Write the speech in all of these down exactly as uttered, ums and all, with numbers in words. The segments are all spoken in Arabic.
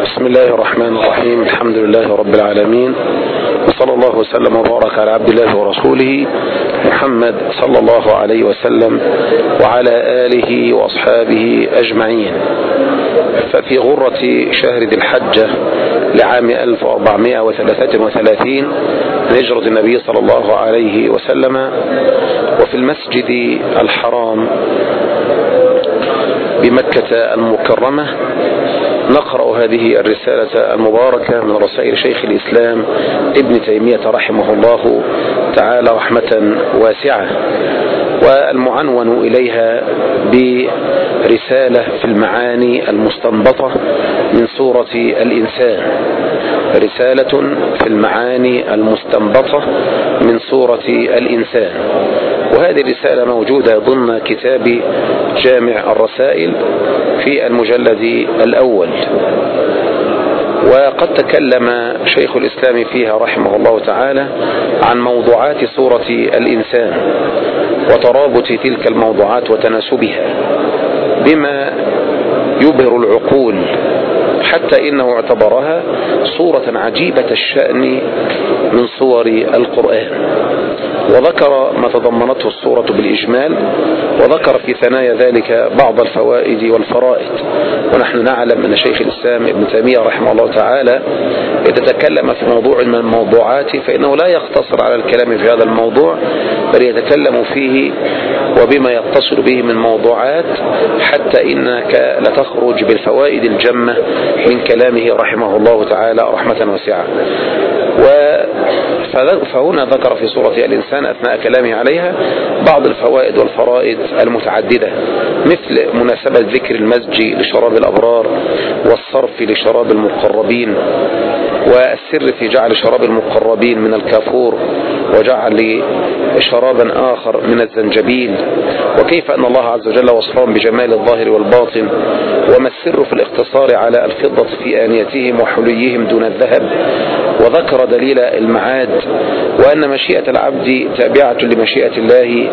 بسم الله الرحمن الرحيم. الحمد لله رب العالمين، وصلى الله وسلم وبارك على عبد الله ورسوله محمد صلى الله عليه وسلم وعلى آله وأصحابه أجمعين. ففي غرة شهر ذي الحجة لعام ألف وأربعمائة وثلاثة وثلاثين من هجرة النبي صلى الله عليه وسلم، وفي المسجد الحرام بمكة المكرمة نقرأ هذه الرسالة المباركة من رسائل شيخ الإسلام ابن تيمية رحمه الله تعالى رحمة واسعة، والمعنون إليها برسالة في المعاني المستنبطة من سورة الإنسان. رسالة في المعاني المستنبطة من سورة الإنسان، وهذه الرسالة موجودة ضمن كتاب جامع الرسائل في المجلد الأول. وقد تكلم شيخ الإسلام فيها رحمه الله تعالى عن موضوعات سورة الإنسان وترابط تلك الموضوعات وتناسبها بما يبهر العقول، حتى إنه اعتبرها صورة عجيبة الشأن من صور القرآن، وذكر ما تضمنته الصورة بالإجمال، وذكر في ثنايا ذلك بعض الفوائد والفرائد. ونحن نعلم أن شيخ الإسلام ابن تيمية رحمه الله تعالى إذا تكلم في موضوع من الموضوعات فإنه لا يقتصر على الكلام في هذا الموضوع، بل يتكلم فيه وبما يتصل به من موضوعات، حتى إنك لتخرج بالفوائد الجمة من كلامه رحمه الله تعالى رحمة واسعة. فهنا ذكر في سورة الإنسان أثناء كلامه عليها بعض الفوائد والفرائد المتعددة، مثل مناسبة ذكر المزج لشراب الأبرار، والصرف لشراب المقربين، والسر في جعل شراب المقربين من الكافور وجعل شرابا آخر من الزنجبيل، وكيف أن الله عز وجل وصفهم بجمال الظاهر والباطن، وما السر في الاقتصار على الفضة في آنيتهم وحليهم دون الذهب، وذكر دليل المعاد، وأن مشيئة العبد تابعة لمشيئة الله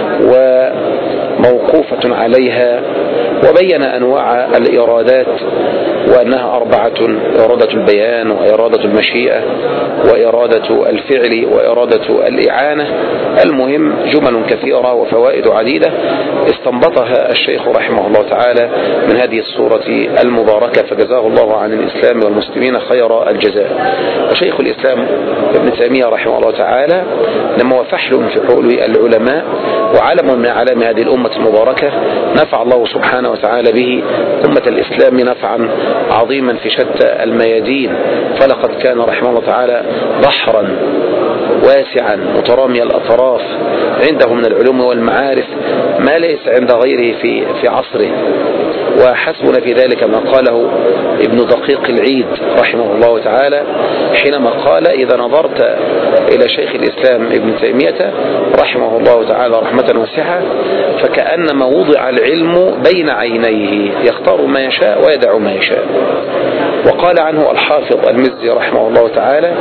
وموقوفة عليها، وبين أنواع الإرادات وأنها أربعة: إرادة البيان، وإرادة المشيئة، وإرادة الفعل، وإرادة الإعانة. المهم جمل كثيرة وفوائد عديدة استنبطها الشيخ رحمه الله تعالى من هذه السورة المباركة، فجزاه الله عن الإسلام والمسلمين خير الجزاء. وشيخ الإسلام ابن تيمية رحمه الله تعالى لما هو فحل في عقول العلماء وعلم من أعلام هذه الأمة المباركة، نفع الله سبحانه وتعالى به أمة الإسلام نفعا عظيما في شتى الميادين، فلقد كان رحمه الله تعالى بحرا واسعا مترامي الأطراف عنده من العلوم والمعارف ما ليس عند غيره في في عصره. وحسبنا في ذلك ما قاله ابن دقيق العيد رحمه الله تعالى حينما قال: إذا نظرت إلى شيخ الإسلام ابن تيمية رحمه الله تعالى رحمة واسعة فكأنما وضع العلم بين عينيه، يختار ما يشاء ويدع ما يشاء. وقال عنه الحافظ المزي رحمه الله تعالى: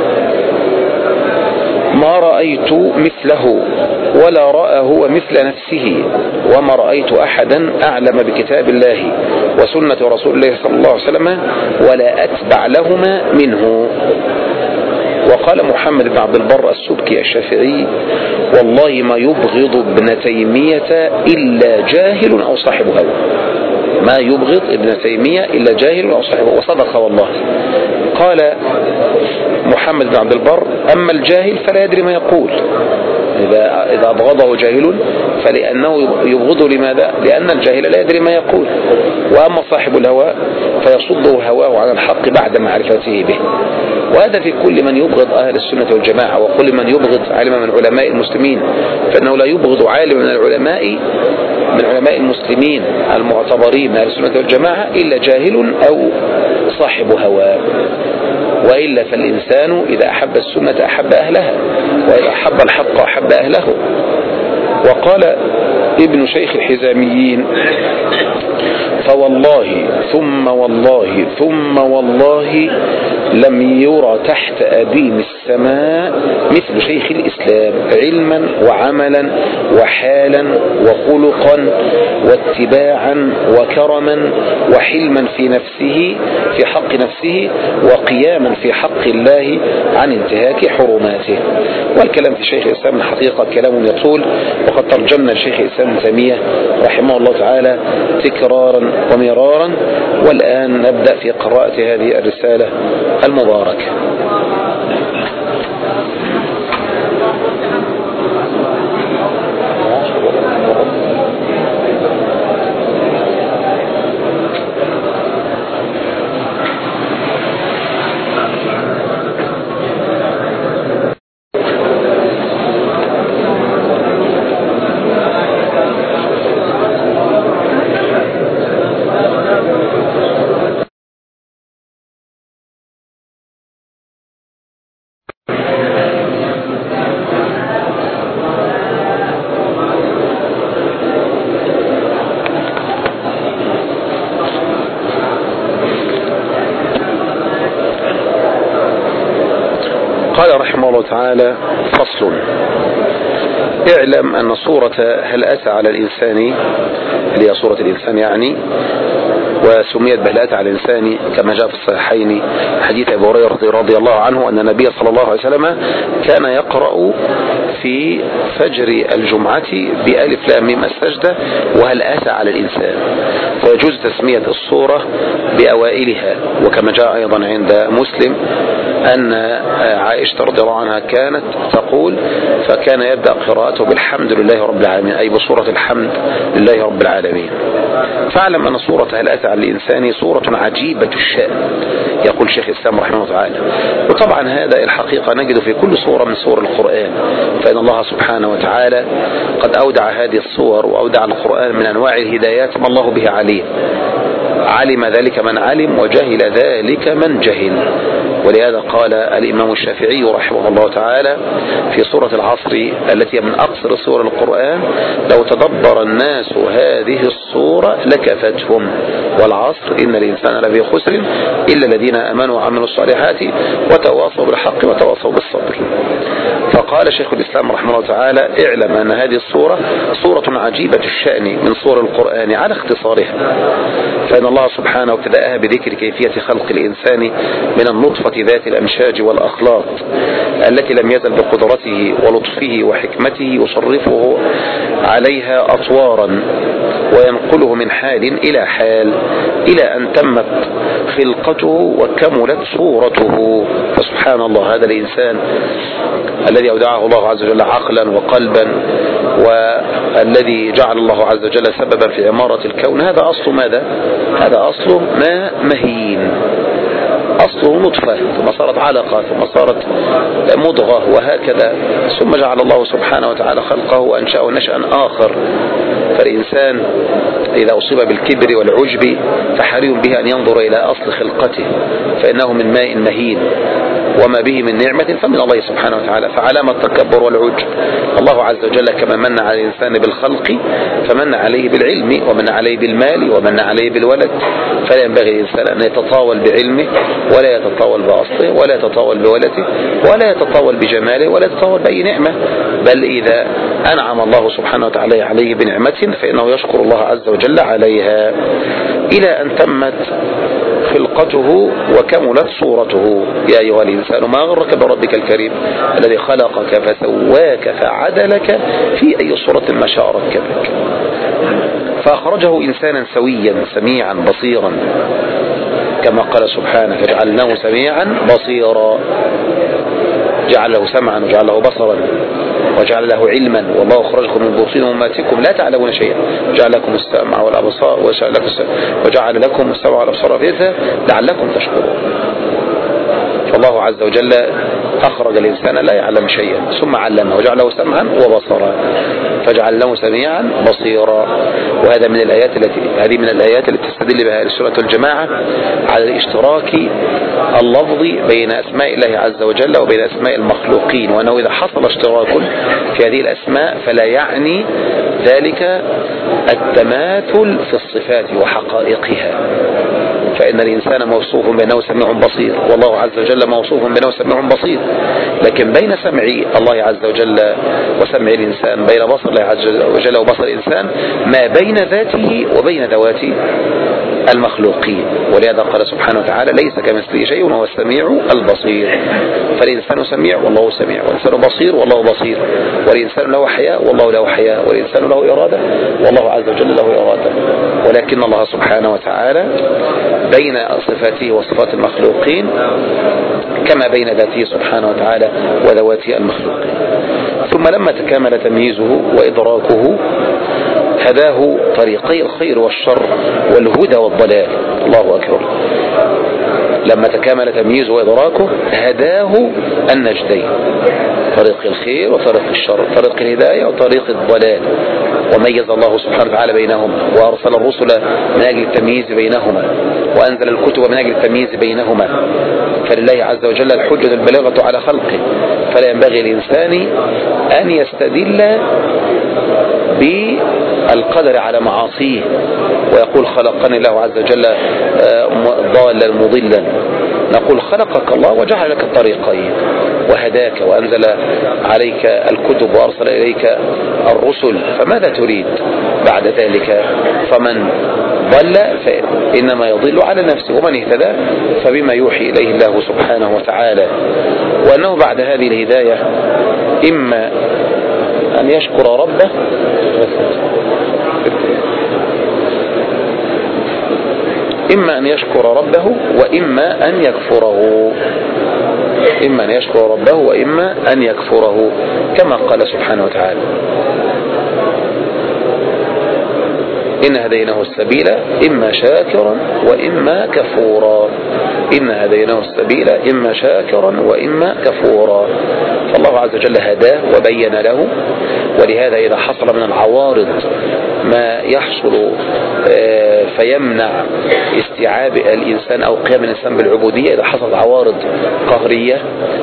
ما رأيت مثله ولا رأى هو مثل نفسه، وما رأيت أحدا أعلم بكتاب الله وسنة رسول الله صلى الله عليه وسلم ولا أتبع لهما منه. وقال محمد بن عبد البر السبكي الشافعي: والله ما يبغض ابن تيمية إلا جاهل أو صاحب هوى. ما يبغض ابن تيمية إلا جاهل أو صاحب هوى، وصدق والله. قال محمد بن عبد البر: أما الجاهل فلا يدري ما يقول. إذا إذا أبغضه جاهل فلأنه يبغضه. لماذا؟ لأن الجاهل لا يدري ما يقول. وأما صاحب الهوى فيصده هواه عن الحق بعد معرفته به. وهذا في كل من يبغض أهل السنة والجماعة، وكل من يبغض عالم من علماء المسلمين، فإنه لا يبغض عالم من العلماء من علماء المسلمين المعتبرين من أهل السنة والجماعة إلا جاهل أو صاحب هوى. وإلا فالإنسان إذا أحب السنة أحب أهلها، وإذا أحب الحق أحب أهله. وقال ابن شيخ الحزاميين: فوالله ثم والله ثم والله لم يرى تحت أديم السماء مثل شيخ الإسلام علما وعملا وحالا وخلقا واتباعا وكرما وحلما في نفسه في حق نفسه وقياما في حق الله عن انتهاك حرماته. والكلام في شيخ الإسلام الحقيقة كلام يطول، وقد ترجمنا لشيخ الإسلام ابن تيمية رحمه الله تعالى تكرارا ومرارا. والآن نبدأ في قراءة هذه الرسالة المباركة. قال رحمه الله تعالى: فصل. اعلم أن صورة هل أتى على الإنسان، اللي هي صورة الإنسان يعني، وسميت بهل أتى على الإنسان كما جاء في الصحيحين حديث أبي هريرة رضي الله عنه أن النبي صلى الله عليه وسلم كان يقرأ في فجر الجمعة بألف لام ميم السجدة وهل أتى على الإنسان، فيجوز تسمية الصورة بأوائلها. وكما جاء أيضا عند مسلم أن عائشة رضي الله عنها كانت تقول: فكان يبدأ قراءته بالحمد لله رب العالمين، أي بصورة الحمد لله رب العالمين. فاعلم أن صورة هل أتى على الإنسان صورة عجيبة الشأن، يقول شيخ الإسلام رحمه الله تعالى. وطبعا هذا الحقيقة نجد في كل صورة من صور القرآن، فإن الله سبحانه وتعالى قد أودع هذه الصور وأودع القرآن من أنواع الهدايات ما الله به عليه. علم ذلك من علم وجهل ذلك من جهل. ولهذا قال الإمام الشافعي رحمه الله تعالى في سورة العصر التي من أقصر سور القرآن: لو تدبر الناس هذه الصورة لكفتهم، والعصر إن الإنسان لفي خسر إلا الذين آمنوا وعملوا الصالحات وتواصوا بالحق وتواصوا بالصبر. فقال شيخ الإسلام رحمه الله تعالى: اعلم أن هذه الصورة صورة عجيبة الشأن من صور القرآن على اختصارها، فإن الله سبحانه ابتدأها بذكر كيفية خلق الإنسان من النطفة ذات الأمشاج والأخلاط التي لم يزل بقدرته ولطفه وحكمته يصرفه عليها أطوارا وينقله من حال إلى حال إلى أن تمت خلقته وكملت صورته. فسبحان الله، هذا الإنسان الذي أودعه الله عز وجل عقلا وقلبا، والذي جعل الله عز وجل سببا في عمارة الكون، هذا أصل ماذا؟ هذا أصل ماء مهين، أصله نطفة ثم صارت علقة ثم صارت مضغة وهكذا، ثم جعل الله سبحانه وتعالى خلقه وأنشأه نشأ آخر. فالإنسان إذا أصيب بالكبر والعجب فحري به أن ينظر إلى أصل خلقته، فإنه من ماء مهين، وما به من نعمة فمن الله سبحانه وتعالى. فعلامة التكبر والعجب الله عز وجل كما من على الإنسان بالخلق فمن عليه بالعلم، ومن عليه بالمال، ومن عليه بالولد. فلا ينبغي الإنسان أن يتطاول بعلمه ولا يتطاول بأصله ولا يتطاول بولده ولا يتطاول بجماله ولا يتطاول بأي نعمة، بل إذا أنعم الله سبحانه وتعالى عليه بنعمة فإنه يشكر الله عز وجل عليها إلى أن تمت خلقته وكملت صورته. يا أيها الإنسان ما غرك بربك الكريم الذي خلقك فسواك فعدلك في أي صورة ما شاء ركبك، فأخرجه إنسانا سويا سميعا بصيرا كما قال سبحانه: فجعلناه سميعا بصيرا. جعل له سمعا وجعل له بصرا وجعل له علما، والله أخرجكم من بطون أمهاتكم لا تعلمون شيئا، جعل لكم السمع والأبصار وجعل لكم السمع والأبصار والأفئدة لعلكم تشكرون. فالله عز وجل أخرج الإنسان لا يعلم شيئا ثم علمه وجعله سمعا وبصرا فجعلناه سميعا بصيرا. وهذا من الآيات التي هذه من الآيات التي تستدل بها سورة الجماعة على الاشتراك اللفظي بين أسماء الله عز وجل وبين أسماء المخلوقين، وأنه إذا حصل اشتراك في هذه الأسماء فلا يعني ذلك التماثل في الصفات وحقائقها. فإن الإنسان موصوف بأنه سميع بصير، والله عز وجل موصوف بأنه سميع بصير. لكن بين سمع الله عز وجل وسمع الإنسان، بين بصر الله عز وجل وبصر الإنسان، ما بين ذاته وبين ذوات المخلوقين. ولهذا قال سبحانه وتعالى: ليس كمثله شيء وهو السميع البصير. فالإنسان سميع والله سميع، والإنسان بصير والله بصير، والإنسان له حياء والله له حياء، والإنسان له إرادة والله عز وجل له إرادة. ولكن الله سبحانه وتعالى بين صفاته وصفات المخلوقين كما بين ذاته سبحانه وتعالى وذوات المخلوقين. ثم لما تكامل تمييزه وإدراكه هداه طريقي الخير والشر والهدى والضلال. الله أكبر. لما تكامل تمييزه وإدراكه هداه النجدين، طريق الخير وطريق الشر، طريق الهداية وطريق الضلال، وميز الله سبحانه وتعالى بينهم، وأرسل الرسل من أجل التمييز بينهما، وأنزل الكتب من أجل التمييز بينهما. فلله عز وجل الحجة البالغة على خلقه، فلا ينبغي الإنسان أن يستدل بالقدر على معاصيه ويقول خلقني الله عز وجل ضالا مضلا. نقول خلقك الله وجعل لك الطريقين وهداك وأنزل عليك الكتب وأرسل إليك الرسل، فماذا تريد بعد ذلك؟ فمن ضل فإنما يضل على نفسه، ومن اهتدى فبما يوحي إليه الله سبحانه وتعالى. وأنه بعد هذه الهداية إما أن يشكر ربه إما أن يشكر ربه وإما أن يكفره، إما أن يشكر ربه وإما أن يكفره، كما قال سبحانه وتعالى: إن هديناه السبيل إما شاكرا وإما كفورا. إن هديناه السبيل إما شاكرا وإما كفورا. فالله عز وجل هداه وبين له. ولهذا إذا حصل من العوارض ما يحصل فيمنع استيعاب الإنسان أو قيام الإنسان بالعبودية، إذا حصلت عوارض قهرية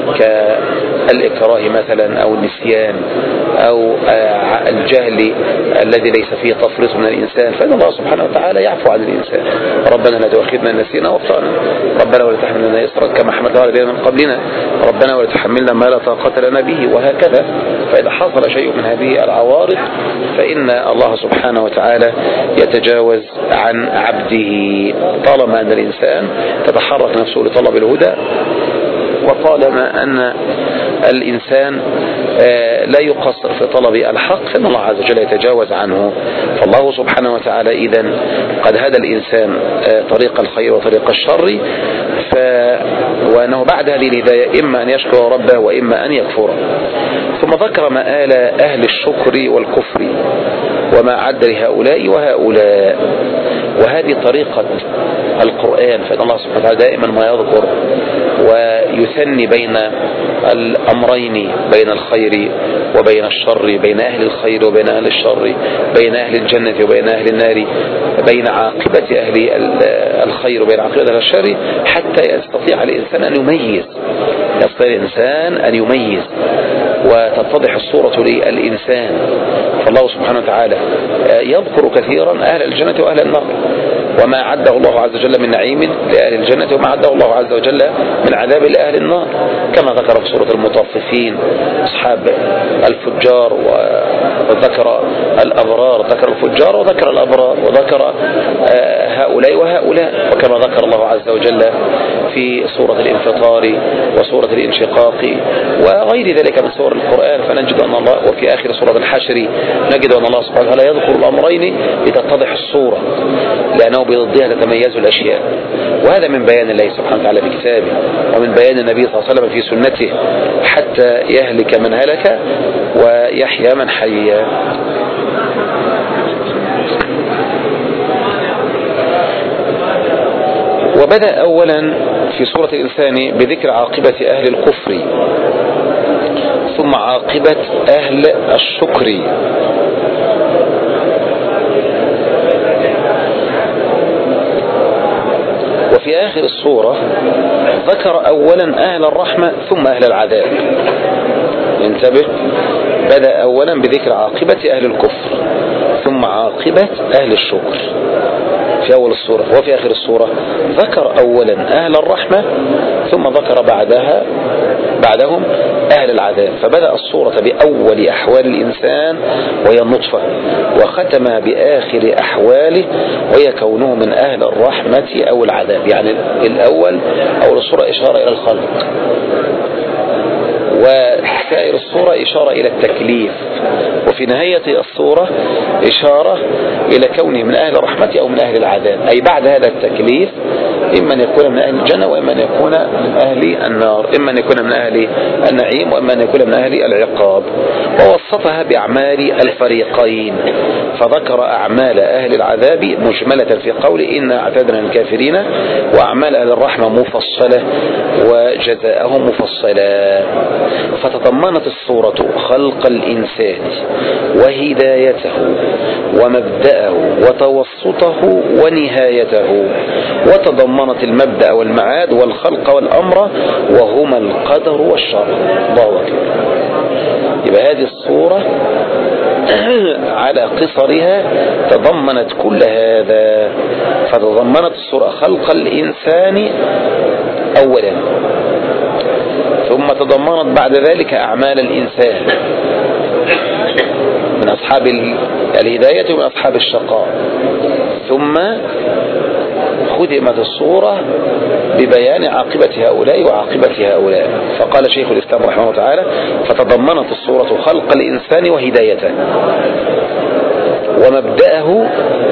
كالإكراه مثلا أو النسيان أو الجهل الذي ليس فيه تفريط من الإنسان، فإن الله سبحانه وتعالى يعفو عن الإنسان. ربنا لا تؤاخذنا إن نسينا واخطأنا، ربنا ولا تحملنا إصرا كما حملته على الذين من قبلنا، ربنا ولا تحملنا ما لا طاقة لنا به، وهكذا. فإذا حصل شيء من هذه العوارض فإن الله سبحانه وتعالى يتجاوز عن عبده، طالما أن الإنسان تتحرك نفسه لطلب الهدى، وطالما أن الإنسان لا يقصر في طلب الحق فإن الله عز وجل يتجاوز عنه. فالله سبحانه وتعالى إذن قد هدى الإنسان طريق الخير وطريق الشر، ف... وأنه بعد هذه الهداية إما أن يشكر ربه وإما أن يكفر. ثم ذكر مآل أهل الشكر والكفر وما عد لهؤلاء وهؤلاء. وهذه طريقة القرآن، فإن الله سبحانه وتعالى دائما ما يذكر ويثني بين الأمرين، بين الخير وبين الشر، بين أهل الخير وبين أهل الشر، بين أهل الجنة وبين أهل النار، بين عاقبة أهل الخير وبين عاقبة أهل الشر، حتى يستطيع الإنسان أن يميز، يستطيع الإنسان أن يميز وتتضح الصورة للإنسان. فالله سبحانه وتعالى يذكر كثيرا أهل الجنة وأهل النار، وما عده الله عز وجل من نعيم لأهل الجنة وما عده الله عز وجل من عذاب لأهل النار، كما ذكر في سورة المطففين أصحاب الفجار، وذكر الأبرار، ذكر الفجار وذكر الأبرار، وذكر هؤلاء وهؤلاء، وكما ذكر الله عز وجل في سورة الانفطار وسورة الانشقاق وغير ذلك من سور القرآن. فنجد أن الله، وفي آخر سورة الحشر نجد أن الله سبحانه وتعالى يذكر الأمرين لتتضح الصورة، لأنه بضدها تتميز الأشياء. وهذا من بيان الله سبحانه وتعالى في كتابه، ومن بيان النبي صلى الله عليه وسلم في سنته، حتى يهلك من هلك ويحيى من حيا. وبدأ أولا في سورة الإنسان بذكر عاقبة أهل الكفر، ثم عاقبة أهل الشكر، وفي آخر السورة ذكر أولا أهل الرحمة ثم أهل العذاب. انتبه، بدأ أولا بذكر عاقبة أهل الكفر ثم عاقبة أهل الشكر. في أول السورة وفي آخر السورة ذكر أولا أهل الرحمة ثم ذكر بعدها بعدهم أهل العذاب. فبدأ السورة بأول أحوال الإنسان وهي النطفة، وختمها بآخر أحواله وهي كونه من أهل الرحمة أو العذاب. يعني الأول أول السورة إشارة إلى الخلق، وسائر الصورة إشارة إلى التكليف، وفي نهاية الصورة إشارة إلى كونه من أهل الرحمة أو من أهل العذاب، أي بعد هذا التكليف إما أن يكون من أهل الجنة وإما أن يكون من أهل النار، إما أن يكون من أهل النعيم وإما أن يكون من أهل العقاب. ووصفها بأعمال الفريقين، فذكر أعمال أهل العذاب مجملة في قول إنا اعتدنا للكافرين، وأعمال أهل الرحمة مفصلة وجزاءهم مفصلا. فتضمنت الصورة خلق الإنسان وهدايته ومبدأه وتوسطه ونهايته، وتضمنت المبدأ والمعاد والخلق والأمر وهما القدر والشرع. الله أكبر. يبقى هذه الصورة على قصرها تضمنت كل هذا. فتضمنت الصورة خلق الإنسان أولا، ثم تضمنت بعد ذلك أعمال الإنسان من أصحاب الهداية ومن أصحاب الشقاء، ثم ختمت الصورة ببيان عاقبة هؤلاء وعاقبة هؤلاء. فقال شيخ الإسلام رحمه الله تعالى: فتضمنت الصورة خلق الإنسان وهدايته ومبدأه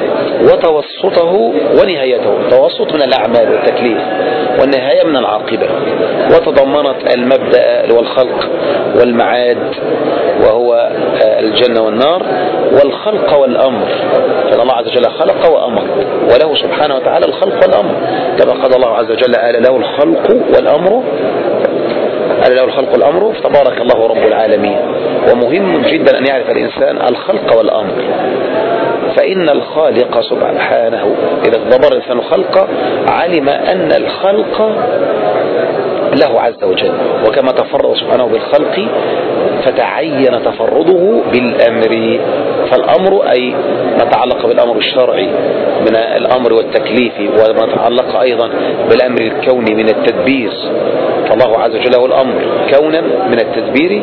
وتوسطه ونهايته. التوسط من الأعمال والتكليف، والنهاية من العاقبة. وتضمنت المبدأ والخلق والمعاد وهو الجنة والنار، والخلق والأمر، فإن الله عز وجل خلق وأمر، وله سبحانه وتعالى الخلق والأمر، كما قال الله عز وجل: آل له الخلق والأمر آل له الخلق والأمر فتبارك الله رب العالمين. ومهم جدا أن يعرف الإنسان الخلق والأمر، فإن الخالق سبحانه إذا اعتبر الإنسان الخلق علم أن الخلق له عز وجل، وكما تفرد سبحانه بالخلق فتعين تفرده بالأمر. فالأمر أي ما تعلق بالأمر الشرعي من الأمر والتكليف، وما تعلق أيضا بالأمر الكوني من التدبير، فالله عز وجل هو الأمر كونا من التدبير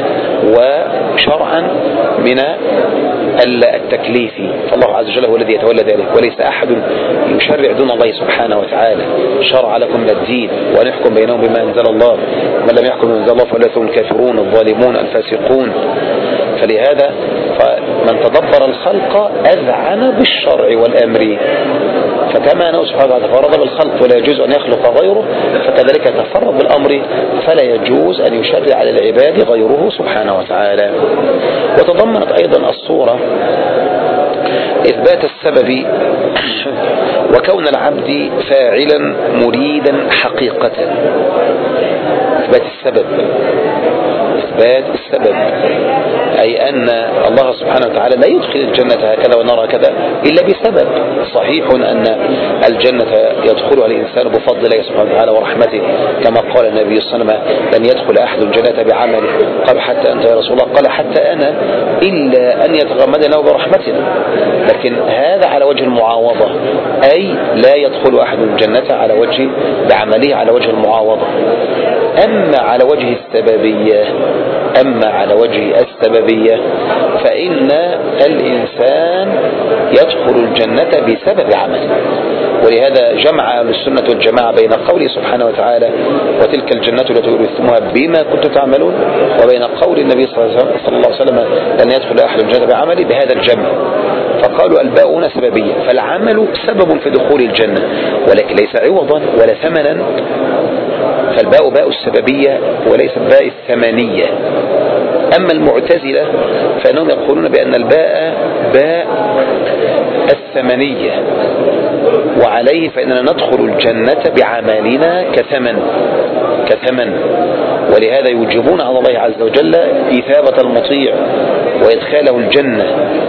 وشرعا من التكليف، فالله عز وجل هو الذي يتولى ذلك، وليس أحد يشرع دون الله سبحانه وتعالى. شرع لكم من الدين وأن يحكم بينهم بما أنزل الله، ومن لم يحكم بما أنزل الله فأولئك هم الكافرون الظالمون الفاسقون. فلهذا فمن تدبر الخلق أذعن بالشرع والأمر، فكما أنه سبحانه وتعالى تفرد بالخلق ولا يجوز أن يخلق غيره، فكذلك يتفرد بالأمر فلا يجوز أن يشرع على العباد غيره سبحانه وتعالى. وتضمنت أيضا الصورة إثبات السبب وكون العبد فاعلا مريدا حقيقة. إثبات السبب إثبات السبب أي أن الله سبحانه وتعالى لا يدخل الجنة هكذا ونرى هكذا إلا بسبب. صحيح أن الجنة يدخلها الإنسان بفضل الله سبحانه وتعالى ورحمته، كما قال النبي صلى الله عليه وسلم: لن يدخل أحد الجنة بعمله. قال: حتى أنت يا رسول الله؟ قال: حتى أنا، إلا أن يتغمدنا برحمتنا. لكن هذا على وجه المعاوضة، أي لا يدخل أحد الجنة على وجه بعمله على وجه المعاوضة. أما على وجه السببية أما على وجه السببية فإن الإنسان يدخل الجنة بسبب عمله. ولهذا جمع أهل السنة والجماعة بين قوله سبحانه وتعالى: وتلك الجنة التي أورثتموها بما كنتم تعملون، وبين قول النبي صلى الله عليه وسلم: لن يدخل أحد الجنة بعمله، بهذا الجمع. فقالوا الباء هنا سببية، فالعمل سبب في دخول الجنة ولكن ليس عوضا ولا ثمنا. فالباء باء السببية وليس باء الثمنية. أما المعتزلة فإنهم يقولون بأن الباء باء الثمنية، وعليه فإننا ندخل الجنة بعملنا كثمن كثمن ولهذا يوجبون على الله عز وجل إثابة المطيع وإدخاله الجنة،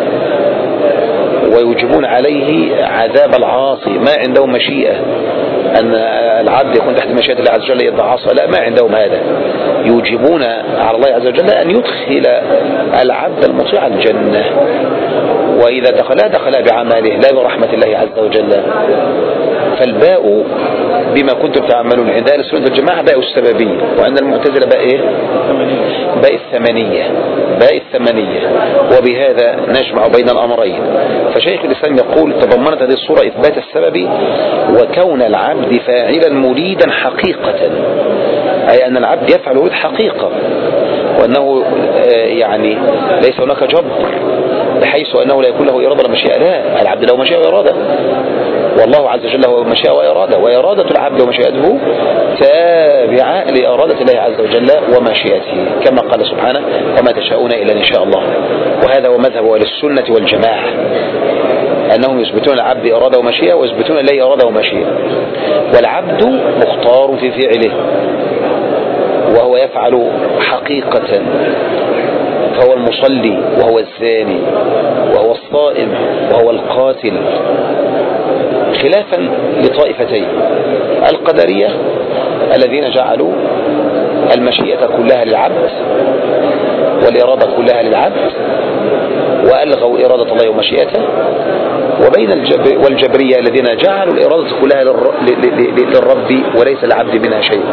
ويوجبون عليه عذاب العاصي. ما عندهم مشيئة أن العبد يكون تحت مشيئة الله عز وجل يتعاصى، لا، ما عندهم هذا. يوجبون على الله عز وجل أن يدخل العبد المطيع الجنة، وإذا دخلا دخلا بعمله لا برحمة الله عز وجل. فالباء بما كنتم تعملون عند أهل السنة والجماعة باء السببية، وعند المعتزلة باء إيه؟ باء الثمنية، باء الثمنية. وبهذا نجمع بين الأمرين. فشيخ الإسلام يقول تضمنت هذه الصورة إثبات السبب وكون العبد فاعلا مريدا حقيقة، أي أن العبد يفعل مريد حقيقة، وأنه يعني ليس هناك جبر بحيث أنه لا يكون له إرادة ولا مشيئة. لا، العبد له مشيئة وإرادة، والله عز وجل هو مشيئة وإرادة، وإرادة العبد ومشيئته تابعة لإرادة الله عز وجل ومشيئته، كما قال سبحانه وما تشاءون إلا إن شاء الله. وهذا هو مذهب أهل السنة والجماعة، أنهم يثبتون العبد إرادة ومشيئة ويثبتون إليه إرادة ومشيئة. والعبد مختار في فعله وهو يفعل حقيقة، فهو المصلي وهو الزاني وهو الصائم وهو القاتل، خلافا لطائفتين: القدرية الذين جعلوا المشيئة كلها للعبد والإرادة كلها للعبد وألغوا إرادة الله ومشيئته، وبين الجبر والجبرية الذين جعلوا الإرادة كلها للرب وليس العبد منها شيء.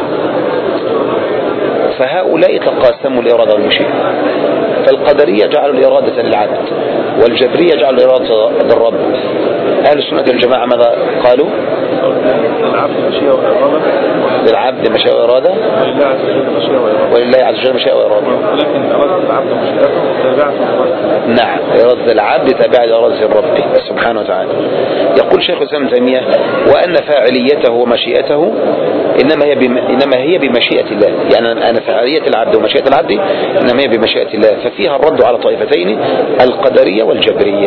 فهؤلاء تقاسموا الإرادة والمشيئة. فالقدرية جعلوا الإرادة للعبد، والجبرية جعلوا الإرادة للرب. أهل السنة والجماعة ماذا قالوا؟ للعبد مشيئة وإرادة، للعبد مشيئة وإرادة، ولله عز وجل مشيئة وإرادة، ولكن إرادة العبد ومشيئته تابعة للرب. نعم، إرادة العبد تابعة لإرادة الرب سبحانه وتعالى. يقول شيخ الإسلام ابن تيمية: وأن فاعليته ومشيئته إنما هي بم... إنما هي بمشيئة الله، يعني أن فاعلية العبد ومشيئة العبد إنما هي بمشيئة الله. ففيها الرد على طائفتين: القدرية والجبرية.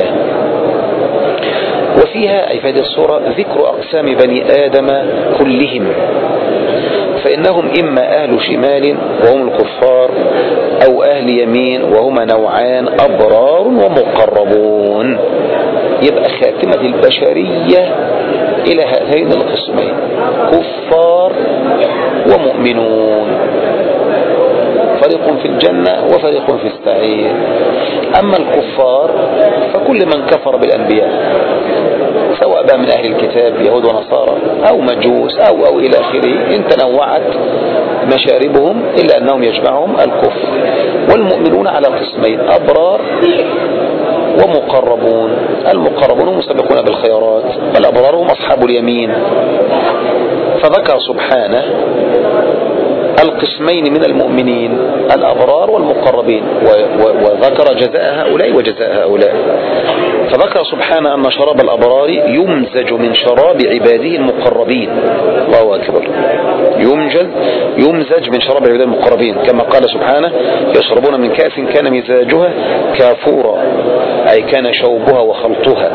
وفيها أي في هذه الصورة ذكر أقسام بني آدم كلهم، فإنهم إما أهل شمال وهم الكفار، أو أهل يمين وهما نوعان: أبرار ومقربون. يبقى خاتمة البشرية إلى هذين القسمين: كفار ومؤمنون، فريق في الجنة وفريق في السعير. أما الكفار فكل من كفر بالأنبياء، سواء بقى من أهل الكتاب يهود ونصارى أو مجوس أو أو إلى آخره، إن تنوعت مشاربهم إلا أنهم يجمعهم الكفر. والمؤمنون على قسمين: أبرار ومقربون. المقربون هم مسبقون بالخيرات، والأبرار هم أصحاب اليمين. فذكر سبحانه القسمين من المؤمنين: الأبرار والمقربين، وذكر جزاء هؤلاء وجزاء هؤلاء. فذكر سبحانه أن شراب الأبرار يمزج من شراب عباده المقربين. الله أكبر. يمزج يمزج من شراب عباده المقربين، كما قال سبحانه: يشربون من كأس كان مزاجها كافورا، أي كان شوبها وخلطها.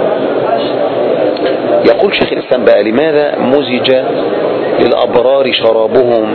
يقول شيخ الإسلام بقى: لماذا مزج للأبرار شرابهم؟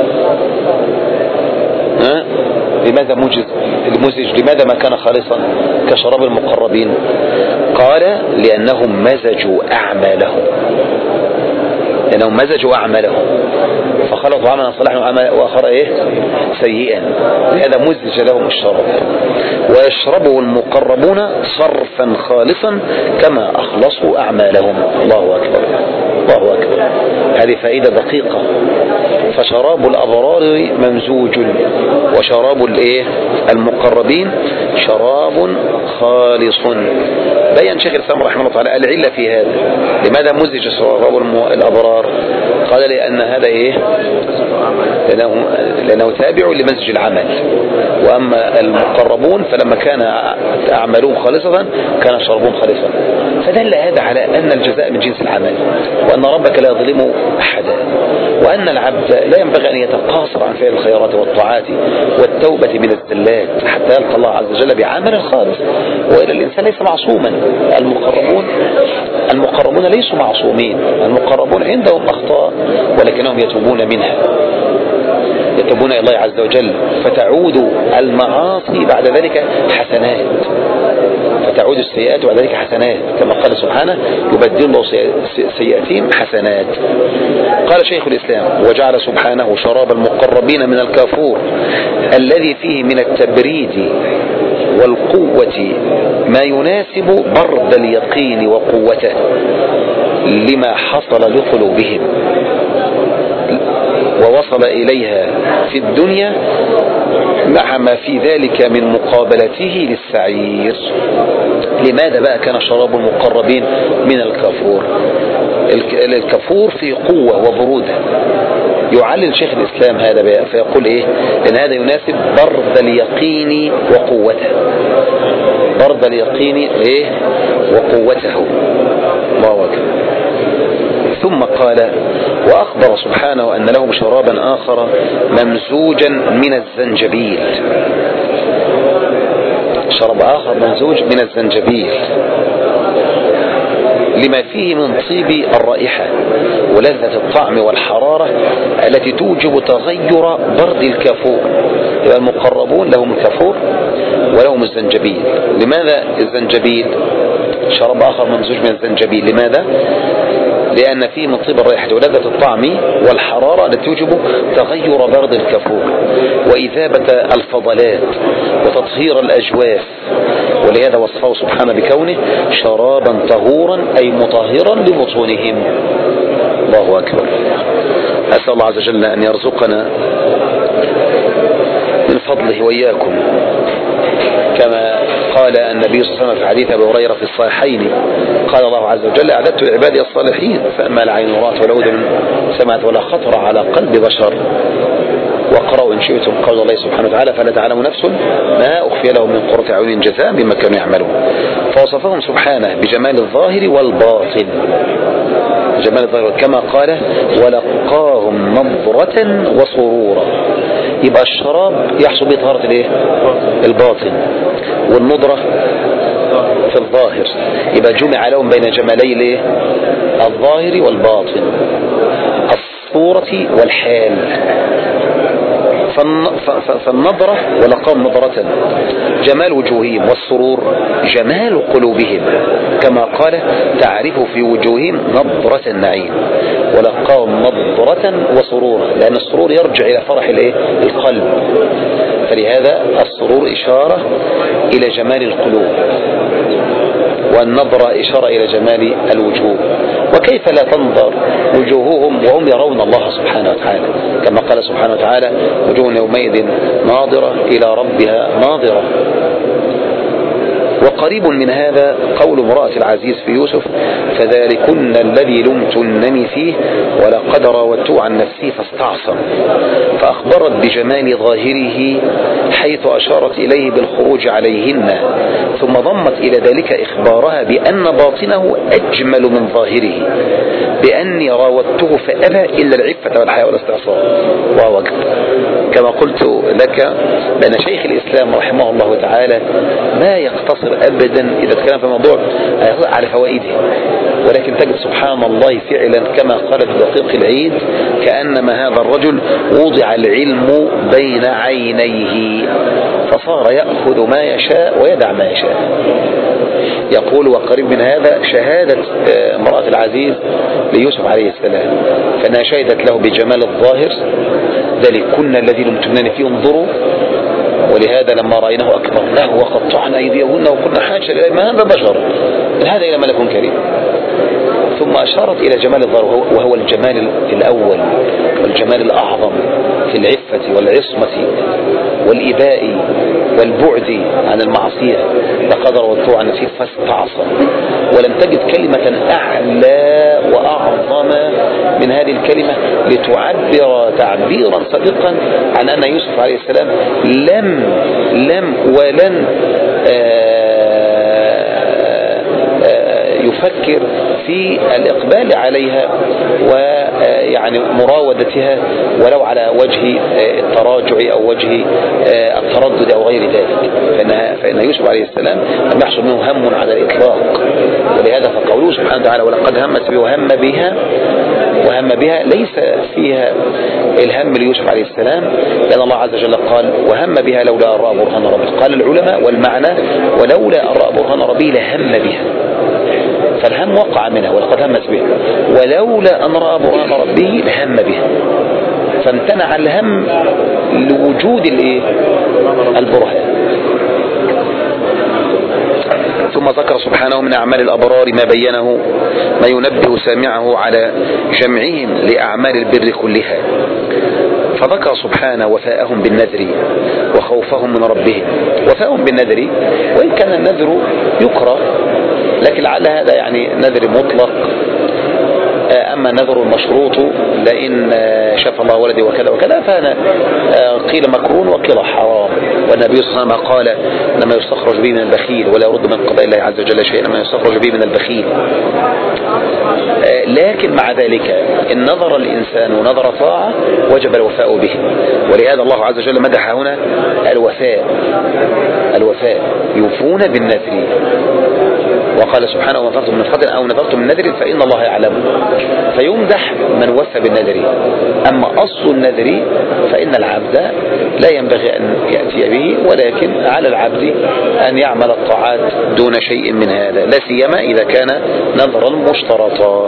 ها؟ لماذا مجز المزج؟ لماذا ما كان خالصا كشراب المقربين؟ قال: لأنهم مزجوا أعمالهم، لأنهم مزجوا أعمالهم فخلطوا عملا صالحا وآخر إيه سيئا، لهذا مزج لهم الشراب. ويشربه المقربون صرفا خالصا كما أخلصوا أعمالهم. الله أكبر، الله أكبر. هذه فائدة دقيقة. فشراب الأبرار ممزوج، وشراب الإيه المقربين شراب خالص. بيّن شيخ الإسلام رحمه الله تعالى العلة في هذا، لماذا مزج شراب الأبرار؟ قال: لأن هذا إيه لأنه, لأنه تابع لمزج العمل. وأما المقربون فلما كان أعمالهم خالصة كان شربهم خالصا. فدل هذا على أن الجزاء من جنس العمل، وأن ربك لا يظلم أحدا، وأن العبد لا ينبغي أن يتقاصر عن فعل الخيرات والطاعات والتوبة من الزلات حتى يلقى الله عز وجل بعمل خالص. وإلى الإنسان ليس معصوما. المقربون المقربون ليسوا معصومين، المقربون عندهم أخطاء ولكنهم يتوبون منها، يتوبون إلى الله عز وجل، فتعود المعاصي بعد ذلك حسنات، فتعود السيئات بعد ذلك حسنات، كما قال سبحانه: يبدل الله سيئاتهم حسنات. قال شيخ الإسلام: وجعل سبحانه شراب المقربين من الكافور الذي فيه من التبريد والقوة ما يناسب برد اليقين وقوته لما حصل لقلوبهم ووصل إليها في الدنيا مع ما في ذلك من مقابلته للسعير. لماذا بقى كان شراب المقربين من الكافور؟ الكافور في قوة وبرودة. يعلل شيخ الإسلام هذا بقى فيقول إيه؟ إن هذا يناسب برد اليقين وقوته، برد اليقين إيه وقوته. الله أكبر. ثم قال: وأخبر سبحانه أن لهم شرابا آخر ممزوجا من الزنجبيل، شراب آخر ممزوج من الزنجبيل لما فيه من طيب الرائحة ولذة الطعم والحرارة التي توجب تغير برد الكافور. يبقى المقربون لهم الكافور ولهم الزنجبيل. لماذا الزنجبيل؟ شراب آخر ممزوج من الزنجبيل. لماذا؟ لأن فيه من طيب الرائحة ولذة الطعم والحرارة التي توجب تغير برد الكافور وإذابة الفضلات وتطهير الأجواف، ولهذا وصفه سبحانه بكونه شرابا طهورا أي مطهرا لبطونهم. الله أكبر. أسأل الله عز وجل أن يرزقنا من فضله وإياكم، كما قال النبي صلى الله عليه وسلم في حديث أبي هريرة في الصحيحين: قال الله عز وجل: أعددت لعبادي الصالحين فأما لا عين رأت ولا أذن سمعت ولا خطر على قلب بشر. واقرأوا إن شئتم قول الله سبحانه وتعالى: فلا تعلم نفس ما أخفي لهم من قرة أعين جزاء بما كانوا يعملون. فوصفهم سبحانه بجمال الظاهر والباطن، جمال الظاهر كما قال: ولقاهم نضرة وسرورا. يبقى الشراب يحصل به طهارة الايه؟ الباطن، والنضرة في الظاهر. يبقى جمع لهم بين جمالي الايه؟ الظاهر والباطن، الصورة والحال. فالنظرة ولقاهم نظرة جمال وجوههم، والسرور جمال قلوبهم كما قال: تعرف في وجوههم نظرة النعيم، ولقاهم نظرة وسرورا، لأن السرور يرجع إلى فرح القلب، فلهذا السرور إشارة إلى جمال القلوب، والنظرة إشارة إلى جمال الوجوه. وكيف لا تنظر وجوههم وهم يرون الله سبحانه وتعالى، كما قال سبحانه وتعالى: وجوه يومئذ ناظرة إلى ربها ناظرة. وقريب من هذا قول امرأة العزيز في يوسف: فذلكن الذي لمتنني فيه ولقد راودته عن نفسي فاستعصم. فأخبرت بجمال ظاهره حيث أشارت إليه بالخروج عليهن، ثم ضمت إلى ذلك إخبارها بأن باطنه أجمل من ظاهره، بأني راودته فأبى إلا العفة والحياء والاستعصام. الله أكبر. كما قلت لك بأن شيخ الإسلام رحمه الله تعالى ما يقتصر أبدا إذا تكلم في موضوع على فوائده، ولكن تجد سبحان الله فعلا كما قال في دقيق العيد: كأنما هذا الرجل وضع العلم بين عينيه فصار يأخذ ما يشاء ويدع ما يشاء. يقول: وقريب من هذا شهادة امرأة العزيز ليوسف عليه السلام، فإنها شهدت له بجمال الظاهر: ذلكن الذي لمتنني فيه انظروا، ولهذا لما رأيناه أكبرناه وقطعنا أيديهن وقلنا حاشا لله ما هذا بشر إن هذا إلى ملك كريم. ثم أشارت إلى جمال الظاهر وهو الجمال الأول والجمال الأعظم في العفة والعصمة والإباء والبعد عن المعصية. لقد روته عن نفسه فاستعصم. ولم تجد كلمة أعلى وأعظم من هذه الكلمة لتعبر تعبيرا صدقا عن أن يوسف عليه السلام لم لم ولن يفكر في الإقبال عليها ويعني مراودتها ولو على وجه التراجع أو وجه التردد أو غير ذلك، فإن, فإن يوسف عليه السلام لم يحصل منه هم على الإطلاق. ولهذا فقوله سبحانه وتعالى: ولقد همت به وهم بها وهم بها ليس فيها الهم ليوسف عليه السلام، لأن الله عز وجل قال: وهم بها لولا أن رأى برهان ربه. قال العلماء: والمعنى ولولا أن رأى برهان ربه لهم بها، فالهم وقع منها ولقد همت به، ولولا أن رأى برهان ربه لهم به، فامتنع الهم لوجود الايه البرهان. ثم ذكر سبحانه من أعمال الأبرار ما بينه ما ينبه سامعه على جمعهم لأعمال البر كلها. فذكر سبحانه وفاءهم بالنذر وخوفهم من ربهم. وفاءهم بالنذر، وإن كان النذر يكره لكن لعل هذا يعني نذر مطلق. أما النذر المشروط لئن شاف الله ولدي وكذا وكذا فهذا قيل مكروه وقيل حرام. والنبي صلى الله عليه وسلم قال لما يستخرج به من البخيل ولا يرد من قضاء الله عز وجل شيئا لما يستخرج به من البخيل. لكن مع ذلك إن نظر الإنسان ونظر طاعة وجب الوفاء به. ولهذا الله عز وجل مدح هنا الوفاء الوفاء يوفون بالنذر. وقال سبحانه وما نذرتم من فضل أو نذرتم من نذر فإن الله يعلم. فيمدح من وفى بالنذر. أما أصل النذر فإن العبد لا ينبغي أن يأتي به، ولكن على العبد أن يعمل الطاعات دون شيء من هذا، لا سيما إذا كان نذرا مشترطا.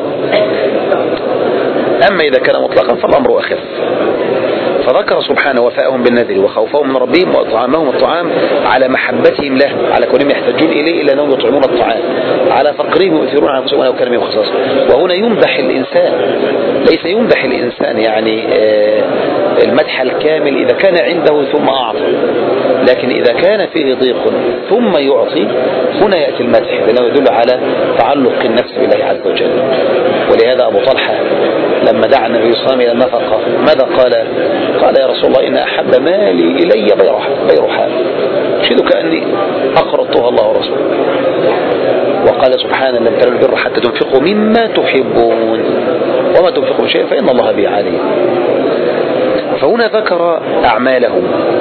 أما إذا كان مطلقا فالأمر أخف. فذكر سبحانه وفاءهم بالنذر وخوفهم من ربهم وإطعامهم الطعام على محبتهم له، على كونهم يحتاجون إليه إلا أنهم يطعمون الطعام، على فقرهم يؤثرون على أنفسهم ولو كان بهم خصاصة. وهنا يمدح الإنسان، ليس يمدح الإنسان يعني المدح الكامل إذا كان عنده ثم أعطى، لكن إذا كان فيه ضيق ثم يعطي هنا يأتي المدح، لأنه يدل على تعلق النفس بالله عز وجل. ولهذا أبو طلحة لما دعا النبي صلى الله عليه وسلم إلى النفقة ماذا قال؟ قال يا رسول الله إن أحب مالي إلي بيرحاء أشهد كأني أقرضتها الله ورسوله. وقال سبحانه لم تنالوا البر حتى تنفقوا مما تحبون وما تنفقوا من شيء فإن الله به عليم. فهنا ذكر أعمالهم